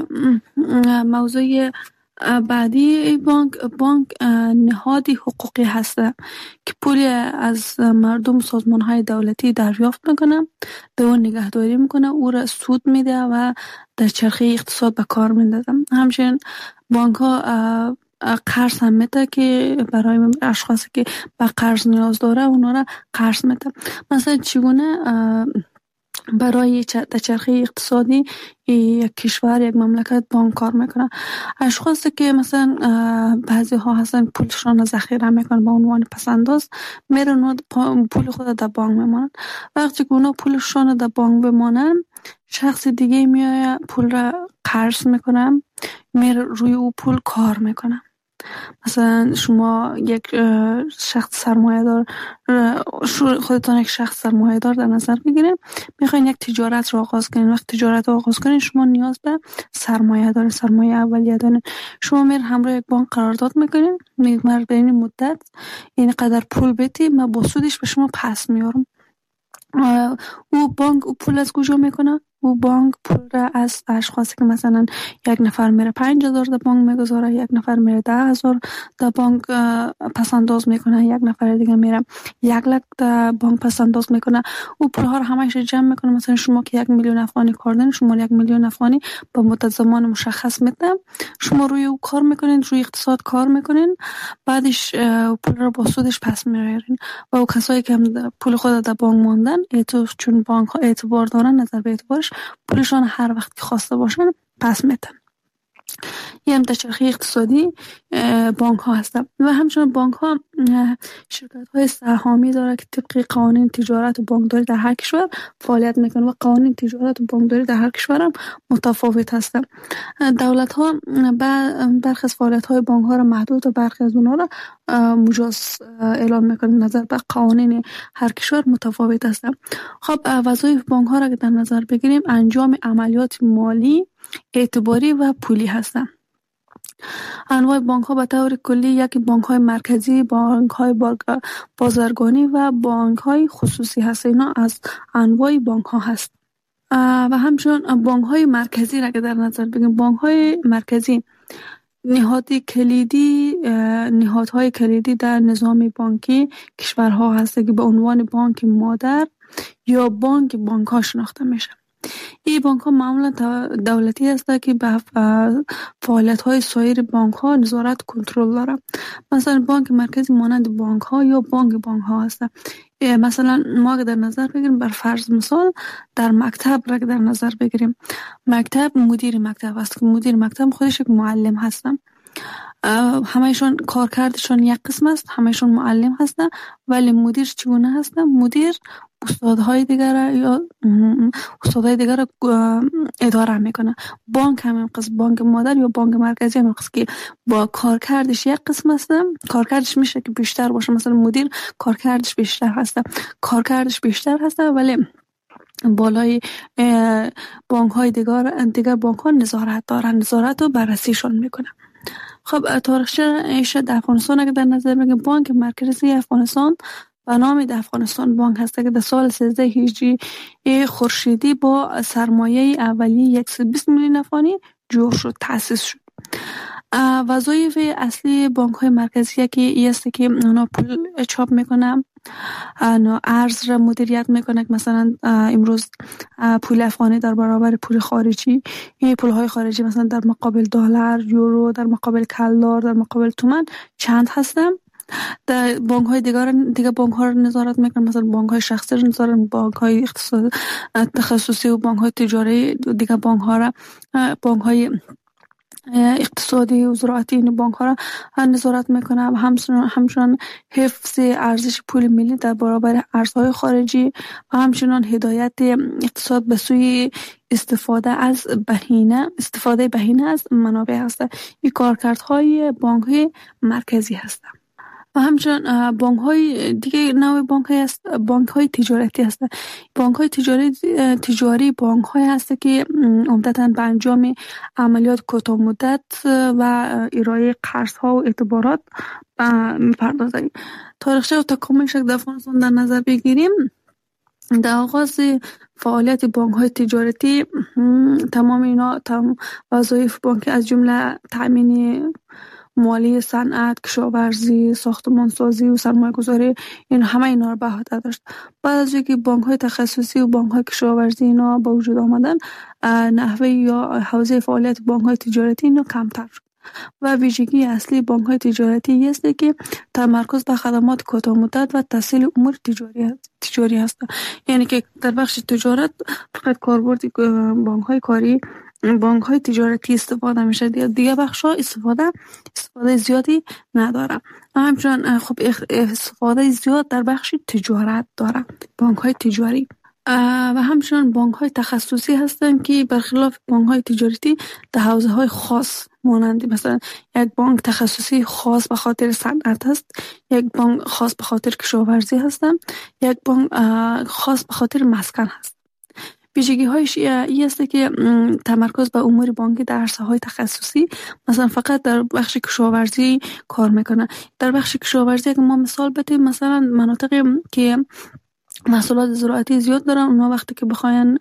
موضوع بعدی بانک بانک نهادی حقوقی هست که پولی از مردم سازمان های دولتی دریافت میکنه، به اون نگهداری میکنه، او را سود میده و در چرخه اقتصاد به کار میندازه. همچنین بانک ها قرض هم میده که برای اشخاصی که به قرض نیاز داره اونا را قرض میده. مثلا چگونه برای در چرخه اقتصادی یک کشور یک مملکت بانک کار میکنه؟ اشخاصی که مثلا بعضی ها هستن پولشان را ذخیره میکنن به عنوان پسنداز، میرن پول خود در بانک میمانن. وقتی که اونا پولشان در بانک بمانن، شخص دیگه میاد پول را قرض میکنه، میره روی او پول کار میکنه. مثلا شما یک شخص سرمایه دار، خودتان یک شخص سرمایه دار در نظر بگیریم، میخواین یک تجارت رو آغاز کنین. وقت تجارت رو آغاز کنین شما نیاز به سرمایه دارین، سرمایه اولیه دارین. شما میر همراه یک بانک قرارداد میکنین، میگه من به این مدت این قدر پول بدی، من با سودش به شما پس میارم. او بانک او پول از کجا میکنه؟ او بانک پول را از اشخاصی که مثلا یک نفر میره پنج هزار در بانک میگذاره، یک نفر میره ده هزار در بانک پس انداز میکنه، یک نفر دیگه میره یک لک در بانک پس انداز میکنه. او پول ها رو همش جمع میکنه. مثلا شما که یک میلیون افغانی کار دارین، شما یک میلیون افغانی با مدت زمان مشخص میده، شما روی او کار میکنین، روی اقتصاد کار میکنین، بعدش پول رو با سودش پس میارین. و او کسایی که پول خود در بانک ماندن، چون بانک ها اعتبار دارن، نظر به اعتبارش پولشان هر وقت که خواسته باشن پس میدن. یه هم تشریح اقتصادی بانک ها هستن. و همچنین بانک ها شرکت های سهامی داره که طبق قوانین تجارت و بانکداری در هر کشور فعالیت میکنه و قوانین تجارت و بانکداری در هر کشور هم متفاوت هستن. دولت ها برخی از فعالیت های بانک ها را محدود و برخی از اونها را مجاز اعلام میکنه. نظر به قوانین هر کشور متفاوت هستن. خب وظایف بانک ها را که در نظر بگیریم، انجام عملیات مالی، اعتباری و پولی هستند. انواع بانک ها به طور کلی یکی بانک های مرکزی، بانک های بازرگانی و بانک های خصوصی هست. اینا از انواع بانک ها هست. و همچنین بانک های مرکزی را که در نظر بگیریم، بانک های مرکزی نهادی کلیدی نهادهای کلیدی در نظام بانکی کشورها هست که به عنوان بانک مادر یا بانک بانک ها شناخته میشه. این بانک ها معمولا دولتی هست که به فعالیت های سایر بانک ها نظارت کنترل داره. مثلا بانک مرکزی مانند بانک ها یا بانک بانک ها هست. مثلا ما که در نظر بگیریم، بر فرض مثال در مکتب را که در نظر بگیریم، مکتب مدیر مکتب است که مدیر مکتب خودش یک معلم هستن. همهشون کارکردشون یک قسم است، همهشون معلم هستن، ولی مدیر چگونه هستن؟ مدیر استادهای دیگر یا استادهای دیگر اداره میکنه. بانک همین قسم، بانک مادر یا بانک مرکزی همین قسم که با کارکردش یک قسم است، کارکردش میشه که بیشتر باشه. مثلا مدیر کارکردش بیشتر هست، کارکردش بیشتر هست، ولی بالای بانک های دیگر دیگر بانک ها نظارت دارن، نظارت و بررسیشون میکنه. خب تاریخچه در افغانستان اگه در نظر بگیریم، بانک مرکزی افغانستان به نام در افغانستان بانک هست که در سال سیزده هجری خورشیدی با سرمایه اولیه صد و بیست میلیون افغانی جور شد، تأسیس شد. وظایف اصلی بانک های مرکزی که ای است که اونا پول چاپ میکنن، ارز را مدیریت میکنه. مثلا امروز پول افغانی در برابر پول خارجی، این پول های خارجی مثلا در مقابل دلار، یورو، در مقابل کلدار، در مقابل تومان چند هستن. در بانک های دیگر دیگه بانک ها رو نظارت میکنن، مثلا بانک های شخصی رو نظارت، بانک های اقتصاد تخصصی و بانک های تجاری دیگه بانک ها را بانک های اقتصادی و زراعتی این بانک ها را نظارت میکنه. و همچنان حفظ ارزش پول ملی در برابر ارزهای خارجی و همچنان هدایت اقتصاد به سوی استفاده از بهینه استفاده بهینه از منابع هست. این کارکردهای بانک های مرکزی هست. و همچنان بانک های دیگه نوع بانک های است، بانک های تجارتی هست. بانک های تجاری تجاری بانک های هست که عمدتاً به انجام عملیات کوتاه مدت و ارائه قرض ها و اعتبارات میپردازند. تاریخچه و تکاملش در افغانستان در نظر بگیریم، در آغاز فعالیت بانک های تجارتی تمام اینا تمام وظایف بانک از جمله تامین مالی، صنعت، کشاورزی، ساختمانسازی و سرمایه‌گذاری، این همه اینا رو به عهده داشت. بعد از اینکه بانک‌های تخصصی و بانک‌های کشاورزی اینا به وجود آمدن، نحوه یا حوزه فعالیت بانک‌های تجارتی اینا کمتر شد. و ویژگی اصلی بانک‌های تجارتی است که تمرکز بر خدمات کوتاه مدت و تسهیل امور تجاری تجاری است. یعنی که در بخش تجارت فقط کاربرد بانک‌های کاری، بانک های تجارتی استفاده میشه، دیگه بخش ها استفاده استفاده زیادی نداره. همچنان خب استفاده زیاد در بخش تجارت داره بانک های تجاری. و همچنان بانک های تخصصی هستن که برخلاف بانک های تجارتی در حوزه های خاص مانند مثلا یک بانک تخصصی خاص به خاطر صنعت هست، یک بانک خاص به خاطر کشاورزی هستن، یک بانک خاص به خاطر مسکن هست. ویژگی هایش این است که تمرکز به امور بانکی در عرصه های تخصصی، مثلا فقط در بخش کشاورزی کار میکنه. در بخش کشاورزی که ما مثال بدیم، مثلا مناطقی که محصولات زراعتی زیاد دارن. اونا وقتی که بخواین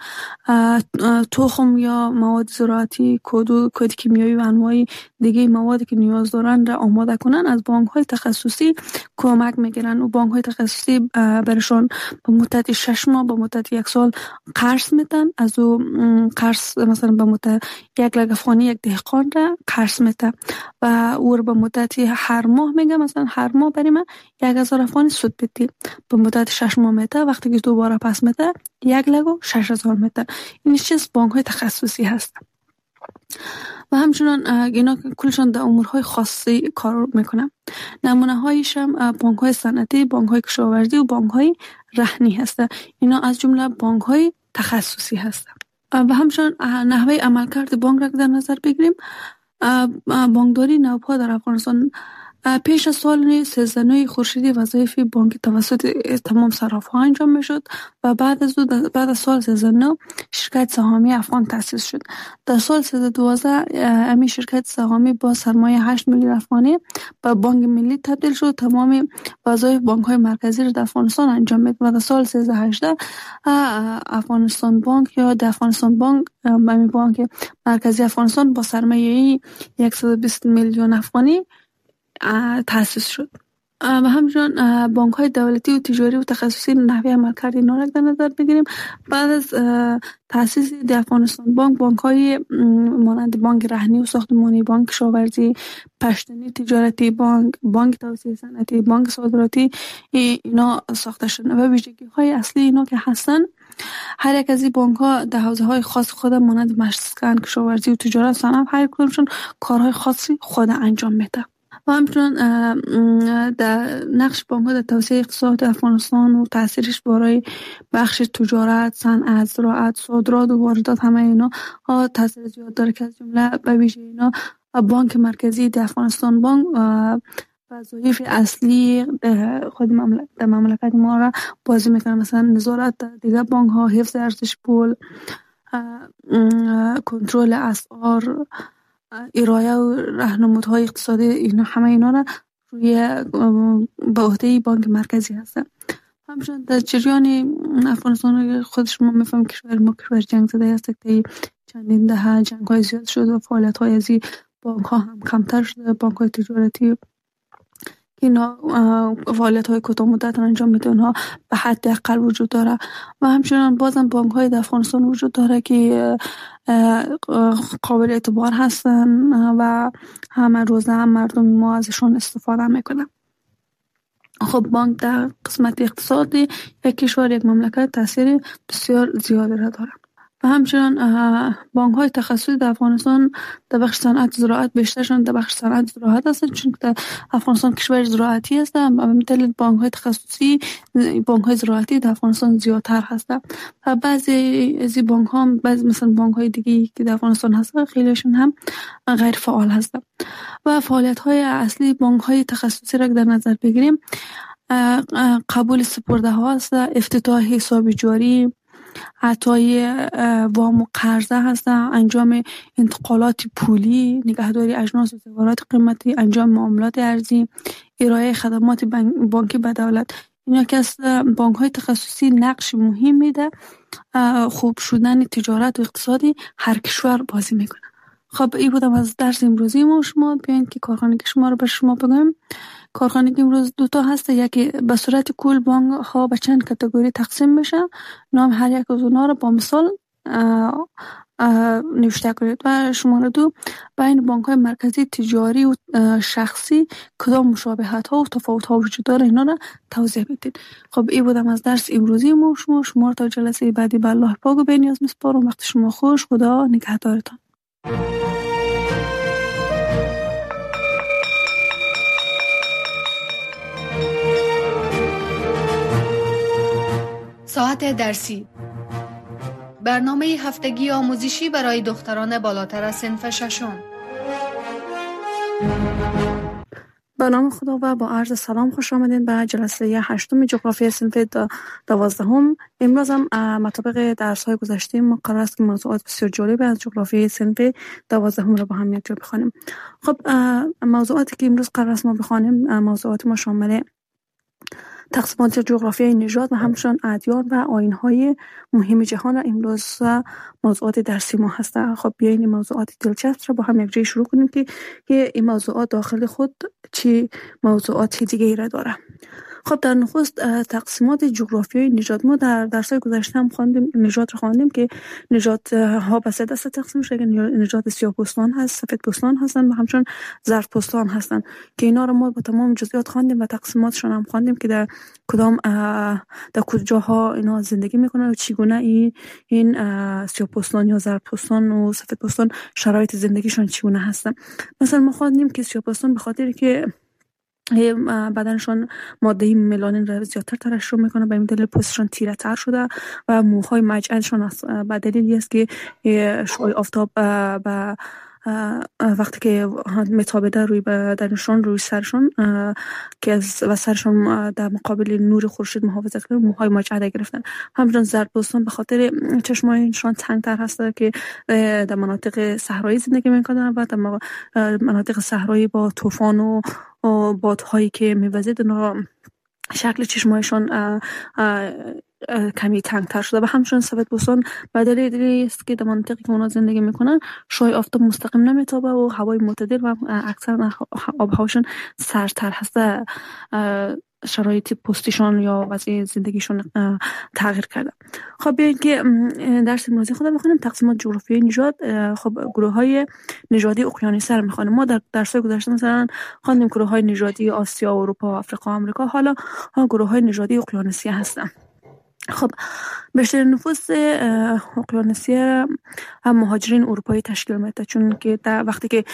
تخم یا مواد زراعتی، کود کود کیمیایی و انواع دیگه موادی که نیاز دارن را آماده کنن، از بانک های تخصصی کمک میگیرن. و بانک های تخصصی برشون به مدت شش ماه به مدت یک سال قرض میدن. از او قرض مثلا به مدت یک لک افغانی یک دهقان را قرض میده و او به مدت هر ماه میگه مثلا هر ماه برای من یک هزار افغانی سود بدی، به مدت شش ماه میده. وقتی که دوباره پس میده یک لک و شش هزار میده. این چیز بانک های تخصصی هست. و همچنان اینا کلشان در امورهای خاصی کار میکنن. نمونه هایش هم بانک های صنعتی، بانک های کشاورزی و بانک های رهنی هست. اینا از جمله بانک های تخصصی هست. و همچنان نحوه عملکرد بانک را در نظر بگیریم. بانکداری نوپا در افغانستان پیش از سال سیزده و نه خورشیدی وظایف بانک توسط تمام صراف‌ها انجام میشد و بعد از بعد از سال سیزده و نه شرکت سهامی افغان تأسیس شد. در سال سیزده و دوازده امی شرکت سهامی با سرمایه هشت میلیون افغانی به بانک ملی تبدیل شد. تمام وظایف بانک‌های مرکزی را در افغانستان انجام میداد و در سال سیزده و هجده افغانستان بانک یا در افغانستان بانک امی بانک مرکزی افغانستان با سرمایه صد و بیست میلیون افغانی تأسیس شد. و همچنان بانک های دولتی و تجاری و تخصصی نحوه عملکرد اینا را در نظر بگیریم. بعد از تأسیس افغانستان بانک، بانک های مانند بانک رهنی و ساختمانی، بانک کشاورزی، پشتنی تجارتی بانک، بانک توسعه صنعتی، بانک صادراتی اینا ساخته شد. و ویژگی های اصلی اینا که هستن، هر یک از این بانک ها در حوزه های خاص خود مانند مسکن، کشاورزی و تجارت، صنعت هر کدومشون کارهای خاصی خود انجام میده. و همچنان در نقش بانک ها در توسعه اقتصاد افغانستان و تاثیرش برای بخش تجارت، صنعت، زراعت، صادرات و واردات، همه اینا ها تاثیر زیاد داره که از جمله به ویژه اینا بانک مرکزی در افغانستان بانک وظایف اصلی خود مملکت در مملکت ما را بازی میکنه، مثلا نظارت در دیگر بانک ها، حفظ ارزش پول، کنترل اسعار، ارائه و راهنمودهای اقتصادی، اینا همه اینا را روی به عهده بانک مرکزی هستن. همچنین در جریان افغانستان خودش ما میفهمیم کشور ما کشور جنگ زده است که چندین دهه جنگ های زیاد شده و فعالیت های ازی بانک ها هم کمتر شده. بانک های تجارتی اینا فعالیت های کوتاه مدت انجام میده، اونها به حد اقل وجود داره. و همچنان بازم بانک های در افغانستان وجود داره که قابل اعتبار هستن و همه روزه هم مردم ما ازشون استفاده میکنن. خب بانک در قسمت اقتصادی یک کشور، یک مملکت تاثیر بسیار زیادی را داره. و همچنان بانک های تخصصی در افغانستان در بخش صنعت زراعت بیشترشون در بخش صنعت زراعت هستند، چون در افغانستان کشور زراعتی هست. و به دلیل بانک های تخصصی بانک های زراعتی در افغانستان زیادتر هستند. و بعضی از این بانک ها، بعضی مثلا بانک های دیگه که در افغانستان هستند، خیلیشون هم غیر فعال هستند. و فعالیت های اصلی بانک های تخصصی را در نظر بگیریم، قبول سپرده ها است، افتتاح حساب جاری، عطای وام و قرضه هست، انجام انتقالات پولی، نگهداری اجناس و زیورات قیمتی، انجام معاملات ارزی، ارائه خدمات بانکی به دولت. اینا که از بانک های تخصصی نقش مهم میده خوب شدن تجارت و اقتصادی هر کشور بازی میکنه. خب این بودم از درس امروزی ما. شما بیاین که کارخانگی شما رو به شما بگم. کارخانگی امروز دوتا هست، یکی به صورت کل بانک ها به چند کاتگوری تقسیم میشه. نام هر یک از اونها رو با مثال نوشته کنید. و شماره دو، بین بانک های مرکزی، تجاری و شخصی کدام مشابهت ها و تفاوت ها وجود داره، اینا رو توضیح بدید. خب این بودم از درس امروزی ما. شما شما تا جلسه بعدی به الله پاک و به نیاز میسپارم. وقت شما خوش. خدا نگهدارتان. ساعت درسی، برنامه هفتگی آموزشی برای دختران بالاتر از صنف ششم. به نام خدا و با عرض سلام خوش آمدین به جلسه هشتم جغرافی صنف دوازدهم. امروز هم مطابق درس های گذشته ما قرار است که موضوعات بسیار جالب از جغرافی صنف دوازدهم را با هم یک جا بخوانیم. خب موضوعاتی که امروز قرار است ما بخوانیم، موضوعات ما شامل تقسیمات جغرافیایی نژاد و همچنین ادیان و آیین‌های مهم جهان امروز موضوعات درسی ما هستند. خب بیاین این موضوعات دلچسب رو با هم یک جای شروع کنیم که که این موضوعات داخل خود چی موضوعات دیگه ای را داره. خب در نخست تقسیمات جغرافیایی نژاد، ما در درس‌های گذشته هم خواندیم نژاد رو خواندیم که نژادها به سه دسته تقسیم شده. نژاد سیاه‌پوستان هست، سفیدپوستان هستن و همچنین زردپوستان هستن که اینا رو ما با تمام جزئیات خواندیم و تقسیماتشون هم خواندیم که در کدام در کجاها اینا زندگی میکنن و چگونه این این سیاه‌پوستان یا زردپوستان و سفیدپوستان شرایط زندگیشون چگونه هستن. مثلا ما خواندیم که سیاه‌پوستان به خاطر که بدنشون ماده ملانین را زیادتر ترشح میکنه، به این دلیل پوستشون تیره تر شده و موهای مجعدشون به دلیلی است که شعاع آفتاب به وقتی که متابعه روی بدنشون روی سرشون که از و سرشون در مقابل نور خورشید محافظت کنه، موهای مجعده گرفتن. همچنین زردپوستان به خاطر چشمایشون تنگتر هست که در مناطق صحرایی زندگی میکنن و در مناطق صحرایی با طوفان و بادهایی که میوزید شکل چشمایشون کمی تنگتر شده. و همچنین سفیدپوستان به دلیلی است که در مناطقی که اونا زندگی میکنن شعاع آفتاب مستقیم نمیتابه و هوای معتدل و اکثر آب هواشون سردتر هست. شرایط پوستیشون یا وضع زندگیشون تغییر کرده. خب بیاین که درس امروزی خود بخونیم تقسیمات جغرافیایی نژاد. خب گروه های نژادی اقیانوسی رو میخوانیم. ما در درس‌های گذشته مثلا خواندیم گروه های نژادی آسیا، اروپا، آفریقا، آمریکا. حالا گروه های نژادی اقیانوسی هستن. خب بیشتر نفوس اقیانوسی هم مهاجرین اروپایی تشکیل میده، چون که در وقتی که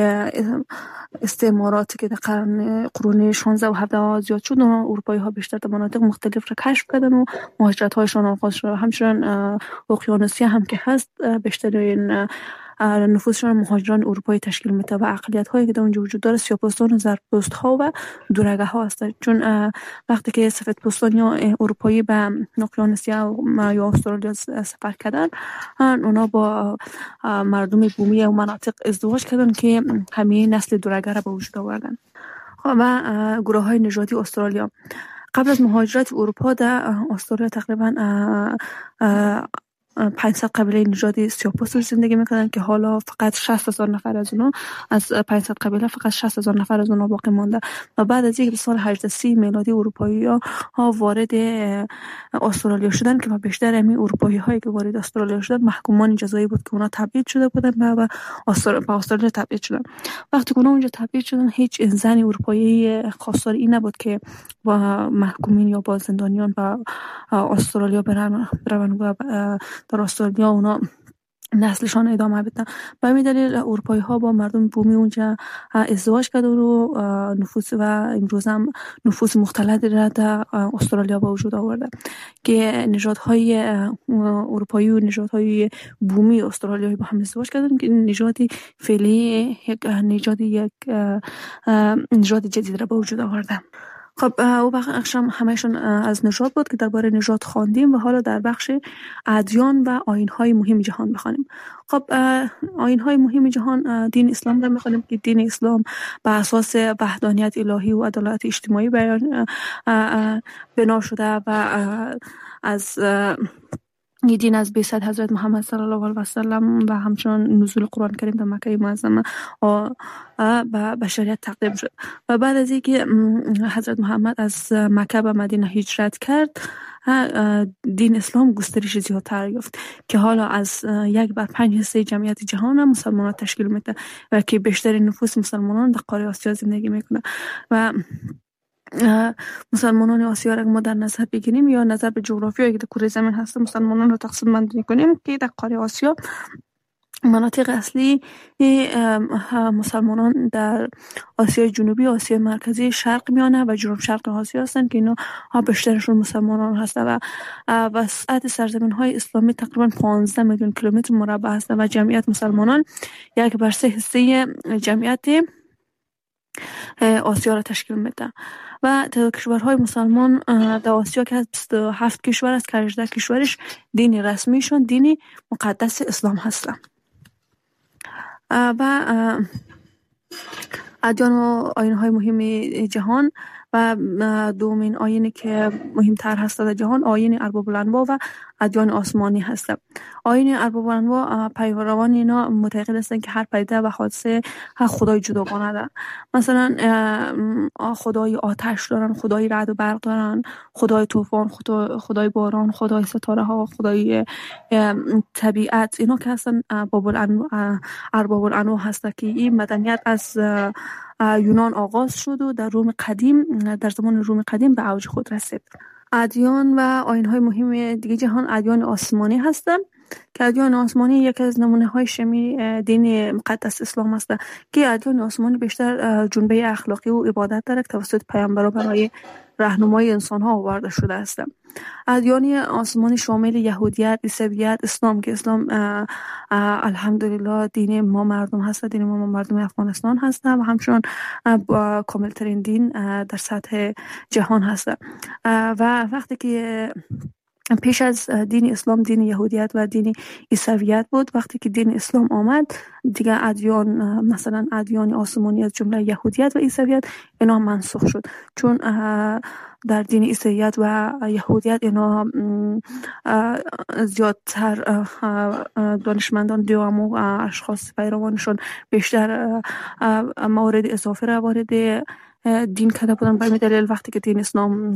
استعماراتی که در قرن قرون شانزده و هفده زیاد شد، اروپایی ها بیشتر در مناطق مختلف را کشف کردن و مهاجرت هایشان آغاز شد. همچنین اقیانوسی هم که هست بیشترین نفوسشون مهاجران اروپایی تشکیل میده و اقلیت هایی که در اونجا وجود داره سیاه‌پوستان، زردپوست ها و دورگه ها هستند. چون وقتی که سفیدپوستان یا اروپایی به اقیانوسیا یا استرالیا سفر کردن، اونا با مردم بومی و مناطق ازدواج کردن که همین نسل دورگه را به وجود آوردن. و گروه های نژادی استرالیا قبل از مهاجرت اروپا در استرالیا تقریبا پانصد قبیله نژادی سیاه‌پوست زندگی میکنن که حالا فقط شصت هزار نفر از اونها از پانصد قبیله فقط شصت هزار نفر از اونها باقی مانده. و بعد از اینکه سال هجده سی میلادی اروپایی ها وارد استرالیا شدن که بیشتر همین اروپایی هایی که وارد استرالیا شدن محکومان جزایی بود که اونا تبعید شده بودن و به استرالیا تبعید شدن. وقتی که اونا اونجا تبعید شدن هیچ زن اروپایی خواستار این نبود که با محکومین یا با زندانیان به استرالیا برن برن و در استرالیا اونا نسلشان ادامه بدن. به همین دلیل اروپایی ها با مردم بومی اونجا ازدواج کردن و نفوس و امروز هم نفوس مختلط را در استرالیا به وجود آورده که نژادهای اروپایی و نژادهای بومی استرالیایی با هم ازدواج کردن که نژادی فعلی یک نژاد یک نژاد جدید را به وجود آورده. خب او بخش هم همهشون از نژاد بود که درباره نژاد خواندیم و حالا در بخش ادیان و آیین‌های مهم جهان بخوانیم. خب آیین‌های مهم جهان دین اسلام را می‌خوانیم که دین اسلام بر اساس وحدانیت الهی و عدالت اجتماعی بیان بنا شده و از این دین از بعثت حضرت محمد صلی الله علیه و سلم و همچنین نزول قرآن کریم در مکه معظمه به بشریت تقدیم شد. و بعد از اینکه حضرت محمد از مکه به مدینه هجرت کرد، دین اسلام گسترش زیادتر یافت که حالا از یک بر پنج حصه جمعیت جهان مسلمانان تشکیل میده و که بیشتر نفوس مسلمانان در قاره آسیا زندگی میکنه. و مسلمانان آسیا را ما در نظر بگیریم یا نظر به جغرافیایی که در کره زمین هست مسلمانان رو تقسیم بندی کنیم که در قاره آسیا مناطق اصلی مسلمانان در آسیای جنوبی، آسیای مرکزی، شرق میانه و جنوب شرق آسیا هستند که اینا بیشترشون مسلمانان هستند و وسعت سرزمین های اسلامی تقریبا پانزده میلیون کیلومتر مربع هستند و جمعیت مسلمانان یک بر سه حصه جمعیت آسیا را تشکیل میده. و تعداد کشورهای مسلمان در آسیا که بیست و هفت کشور است که هجده کشورش دین رسمیشون دین مقدس اسلام هستن. و ادیان و آیین‌های مهم جهان و دومین آیینی که مهمتر هست در جهان آیین ارباب الانواع و ادیان آسمانی هست. آیین ارباب الانواع پیروان اینا معتقد هستند که هر پدیده و حادثه خدای جداگانه دارن. مثلا خدای آتش دارن، خدای رعد و برق دارن، خدای طوفان، خدای باران، خدای ستاره ها، خدای طبیعت. اینا که هستن باب الانواع، ارباب الانواع هست که این مدنیت از یونان آغاز شد و در روم قدیم، در زمان روم قدیم به اوج خود رسید. ادیان و آیین‌های مهم دیگه جهان ادیان آسمانی هستند که ادیان آسمانی یکی از نمونه‌های شمی دین مقدس اسلام است که ادیان آسمانی بیشتر جنبه اخلاقی و عبادت دارد که توسط پیامبران برای راهنمایی انسان‌ها آورده شده است. ادیان آسمانی شامل یهودیت، عیسویت، اسلام که اسلام الحمدلله دین ما مردم هست، دین ما مردم افغانستان هست و همچنان کاملترین دین در سطح جهان هست. و وقتی که پیش از دین اسلام دین یهودیت و دین عیسویت بود، وقتی که دین اسلام آمد دیگه ادیان مثلا ادیان آسمانی از جمله یهودیت و عیسویت اینا منسوخ شد، چون در دین عیسویت و یهودیت اینا زیادتر دانشمندان دیوام و اشخاص پیروانشون بیشتر موارد اضافه را وارد دین کرده بودن. به دلیل وقتی که دین اسلام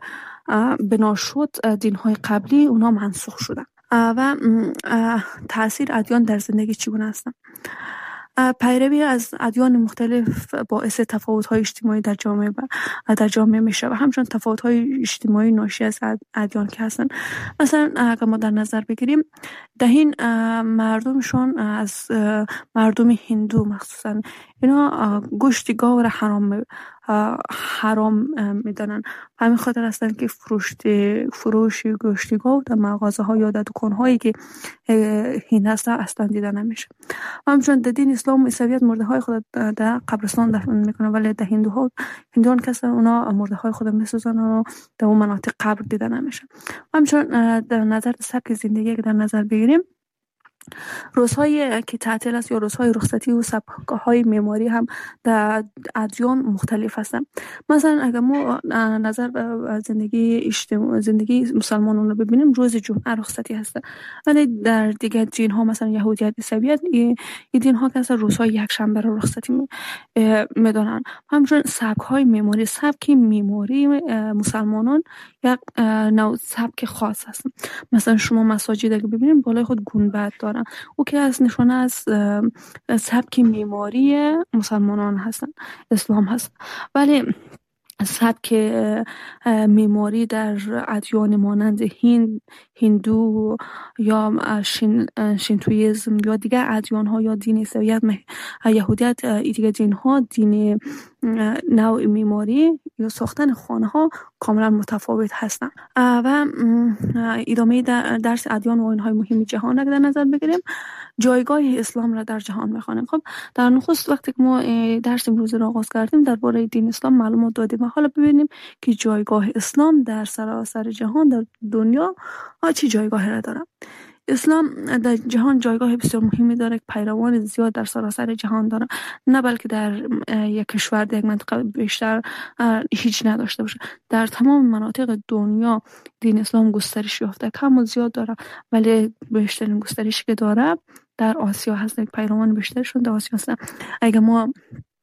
بنا شد دین های قبلی اونا منسوخ شدن. و تاثیر ادیان در زندگی چگونه هستند؟ پیروی از ادیان مختلف باعث تفاوت‌های اجتماعی در جامعه در جامعه میشه و همچنین تفاوت‌های اجتماعی ناشی از ادیان که هستن. مثلا اگر ما در نظر بگیریم دهین مردمشون از مردم هندو مخصوصا اینا گوشت گاو را حرام حرام میدانن. همین خاطر هستن که فروش فروش گوشت گاو در مغازه ها یا در دکان هایی که هند هست اصلا دیده نمیشه. همچنین در دین اسلام و عیسویت مرده های خود در قبرستان دفن میکنن، ولی در هندوها هندوان کسا اونا مرده های خود میسوزن و در اون مناطق قبر دیده نمیشه. همچنین در نظر سبک زندگی که در نظر بگیریم روزهایی که تعطیل است یا روزهای رخصتی و سبک‌های معماری هم در ادیان مختلف هستند. مثلا اگر ما نظر به زندگی اجتماعی زندگی مسلمانان رو ببینیم روز جمعه رخصتی هست، ولی در دیگر دین ها مثلا یهودیت، عیسویت این دین ها که اصلا روزهای یک شنبه رو رخصتی میدونن. همچنین سبک‌های معماری سبک معماری مسلمانان یک نوع سبک خاص هست. مثلا شما مساجد اگه ببینیم بالای خود گنبد دارن، او که از نشانه از سبک معماری مسلمانان هستن، اسلام هست. ولی سبک معماری در ادیان مانند هند، هندو یا شین، شینتویسم یا دیگر ادیان ها یا دین عیسویت، یهودیت، دیگر دین ها دین نوع معماری یا ساختن خانه ها کاملا متفاوت هستند. و ادامه درس ادیان و آیین‌های مهم جهان را در نظر بگیریم جایگاه اسلام را در جهان می‌خوانیم. خب در نخست وقتی که ما درس امروز را آغاز کردیم درباره دین اسلام معلومات دادیم و حالا ببینیم که جایگاه اسلام در سراسر جهان در دنیا چه جایگاهی را داره. اسلام در جهان جایگاه بسیار مهمی داره که پیروان زیاد در سراسر جهان داره، نه بلکه در یک کشور در یک منطقه بیشتر هیچ نداشته باشه. در تمام مناطق دنیا دین اسلام گسترش یافته، کم و زیاد داره، ولی بیشترین گسترشی که داره در آسیا هست. پیروان بیشترشون در آسیا هستن. اگه ما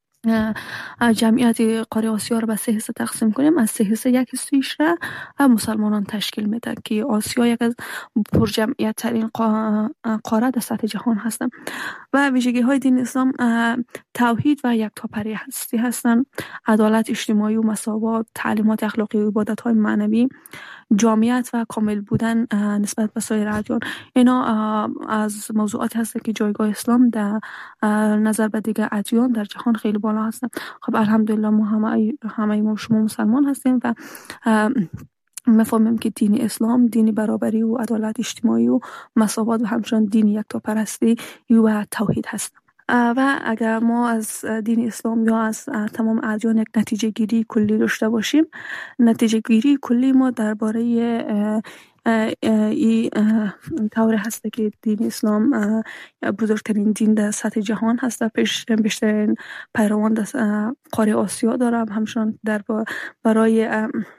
جمعیت قاره آسیا رو به سه حصه تقسیم کنیم، از سه حصه یک حصه‌ایش را مسلمانان تشکیل میده که آسیا یک از پرجمعیت ترین قاره در سطح جهان هستند. و ویژگی های دین اسلام توحید و یکتاپری هستی هستند، عدالت اجتماعی و مساوات، تعلیمات اخلاقی و عبادت های معنوی، جامعیت و کامل بودن نسبت به سایر ادیان. اینا از موضوعات هست که جایگاه اسلام در نظر به دیگر ادیان در جهان خیلی بالا هستن. خب الحمدلله ما همه همه ما شما مسلمان هستیم و میفهمیم که دین اسلام دین برابری و عدالت اجتماعی و مساوات و همچنین دین یکتاپرستی و توحید هست. و اگر ما از دین اسلام یا از تمام ادیان یک نتیجه گیری کلی داشته باشیم، نتیجه گیری کلی ما درباره این طور هست که دین اسلام بزرگترین دین در سطح جهان هست. بیشترین پیروان در قاره آسیا دارم، همچنان در برای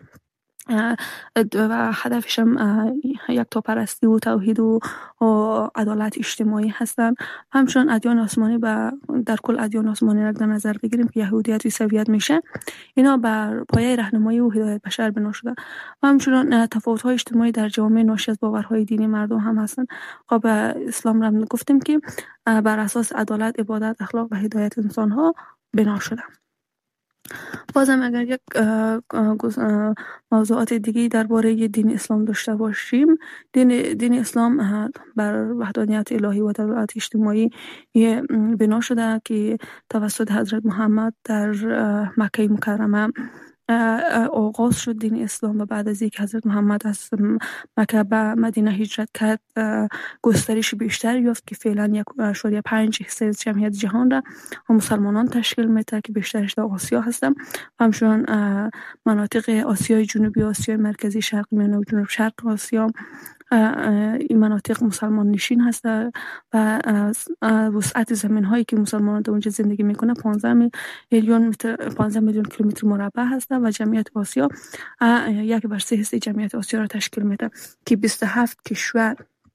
و هدفش هم یک تا پرستی و توحید و عدالت اجتماعی هستند. همچنان ادیان آسمانی و در کل ادیان آسمانی را در نظر بگیریم که یهودیت عیسویت میشه، اینا بر پایه راهنمایی و هدایت بشر بنا شده. و همچنان تفاوت های اجتماعی در جامعه ناشی از باورهای دینی مردم هم هستند. خب اسلام را گفتیم که بر اساس عدالت، عبادت، اخلاق و هدایت انسان ها بنا شده. بازم اگر یک موضوعات دیگه درباره دین اسلام داشته باشیم، دین دین اسلام بر وحدانیت الهی و عدالت اجتماعی بنا شده که توسط حضرت محمد در مکه مکرمه آغاز شد دین اسلام و بعد از اینکه حضرت محمد از مکه به مدینه هجرت کرد گسترش بیشتر یافت که فعلا یک اشاریه پنج حصه جمعیت جهان را و مسلمانان تشکیل میده که بیشترش در آسیا هستند. همچنان مناطق آسیای جنوبی، آسیای مرکزی، شرق میانه و جنوب شرق آسیا این مناطق مسلمان نشین هست و وسعت زمین هایی که مسلمانان در اونجا زندگی میکنه پانزده میلیون متر پانزده میلیون کیلومتر مربع هست و جمعیت آسیا یک بر سه حصه جمعیت آسیا را تشکیل میده که بیست و هفت کشور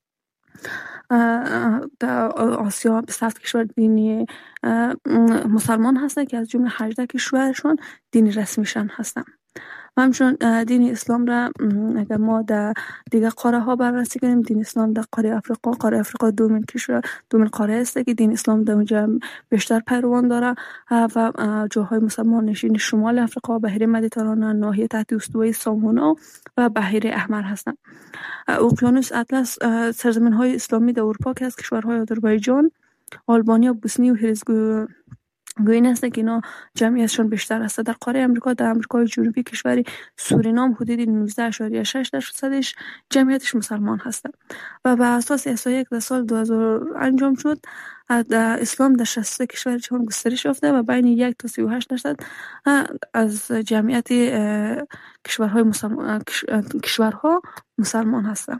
در آسیا بیست و هفت کشور دینی مسلمان هستن که از جمله هجده کشورشون دینی رسمیشان هستن. همچنان دین اسلام را اگر ما در دیگر قاره ها بررسی کنیم، دین اسلام در قاره افریقا قاره افریقا دومین کشور دومین قاره است که دین اسلام در اونجا بیشتر پیروان داره و جاهای مسلمان نشین شمال افریقا، بحیره مدیترانه، ناحیه تحت استوای سامونا و بحیره احمر هستند. اقیانوس اطلس سرزمین های اسلامی در اروپا که از کشورهای آذربایجان، آلبانیا، بوسنی و هرزگو گوین است که اینا جمعیتشون بیشتر است. در قاره امریکا، در امریکای جنوبی کشور سورینام حدود نوزده ممیز شش درصدش جمعیتش مسلمان هستند و بر اساس احصایه که در سال دو هزار انجام شد در اسلام در شصت و سه کشور جهان گسترش یافته و بین یک تا سی و هشت درصد از جمعیت کشورهای مسلمان کشورها مسلمان هستند.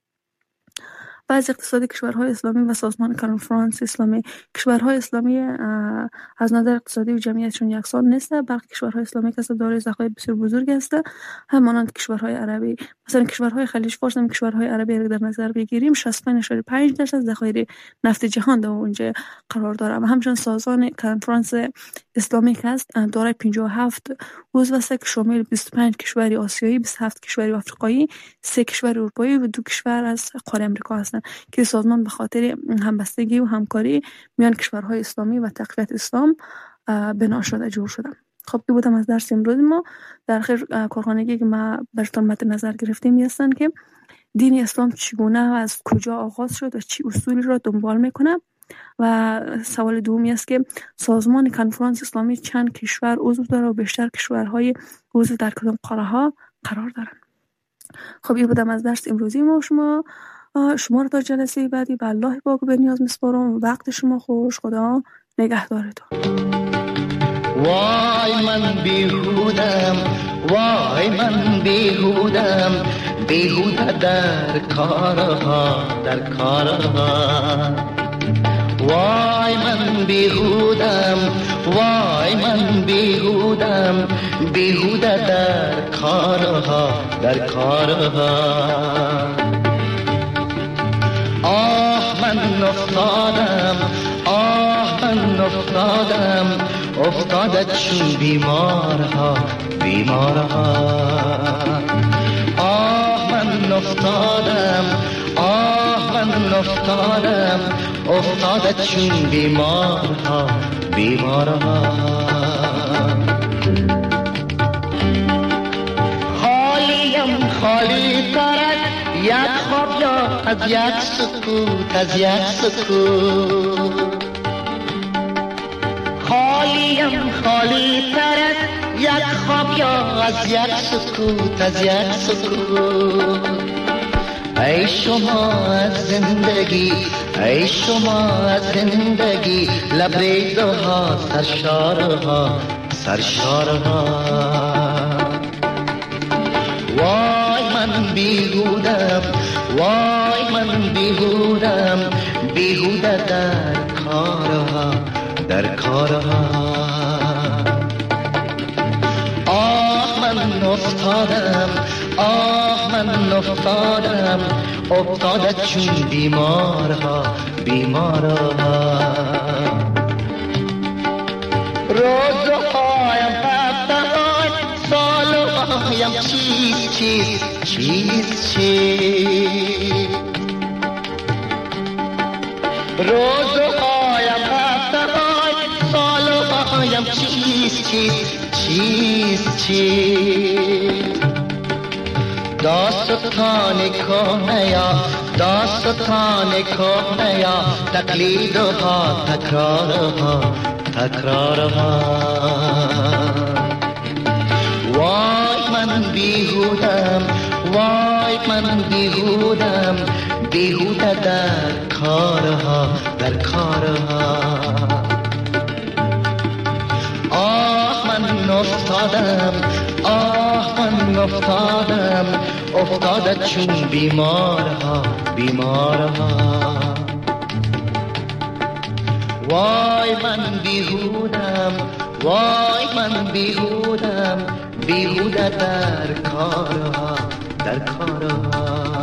بعض اقتصادی کشورهای اسلامی و سازمان کنفرانس اسلامی کشورهای اسلامی از نظر اقتصادی و جمعیتشون یکسان نیست. برخی کشورهای اسلامی که دارای ذخایر بسیار بزرگ هستند، همانند کشورهای عربی. مثلا کشورهای خلیج فارس هم کشورهای عربی را در نظر بگیریم شصت و پنج ممیز پنج درصد ذخایر نفت جهان در اونجا قرار داره و همچنین سازمان کنفرانس اسلامی که است دارای پنجاه و هفت عضو است که شامل بیست و پنج کشور آسیایی، بیست و هفت کشور آفریقایی، سه کشور اروپایی و دو کشور از قاره امریکا هستند که سازمان به خاطر همبستگی و همکاری میان کشورهای اسلامی و تقویت اسلام بنا شده جور شده. خب این بودم از درس امروز ما. در آخر کارخانگی که ما براتون مد نظر گرفتیم هستن که دین اسلام چگونه و از کجا آغاز شد و چی اصولی را دنبال میکنه و سوال دومی است که سازمان کنفرانس اسلامی چند کشور عضو داره و بیشتر کشورهای عضو در کدام قاره ها قرار دارن. خب این بودم از درس امروزی ما. شما شما رو تا جلسه بعدی به الله پاک به نیاز میسپارم. وقت شما خوش. خدا نگهدارتون. وای من بیهودم، وای من بیهودم، بیهوده در کارها در کارها. وای من بیهودم، وای من بیهودم، بیهوده در کارها در کارها. آه من افتادم، آه من افتادم، افتاده چون بیمارها بیمارها. آه من افتادم، آه من افتادم، افتاده چون بیمارها بیمارها. خالیم خالی ترک یک خواب یا از یک سکوت از یک سکوت. خالیم خالی ترک یک خواب یا از یک سکوت از یک سکوت. ای شما از زندگی، ای شما از زندگی، لبریزها سرشارها سرشارها. وای من بیهودم، وای من بیهودم، بیهوده در کارها، در کارها. آه من افتادم، آه من افتادم، افتاده چون بیمارها، بیمارها. روزهایم، هفته‌های، سالهایم چیز چیز چیز چیز. روزهایم، هفته‌های، سالهایم چیز چیز چیز چیز. داستان کهنه یا داستان کهنه یا تقلیدها، تکرارها، تکرارها. وای من بیهودم، وای من بیهودم، بیهوده در کارها، در کارها. آه من افتادم، آه من افتادم، افتاده چون بیمارها، بیمارها. وای من بیهودم، وای من بیهودم، بیهوده در کارها، در کارها.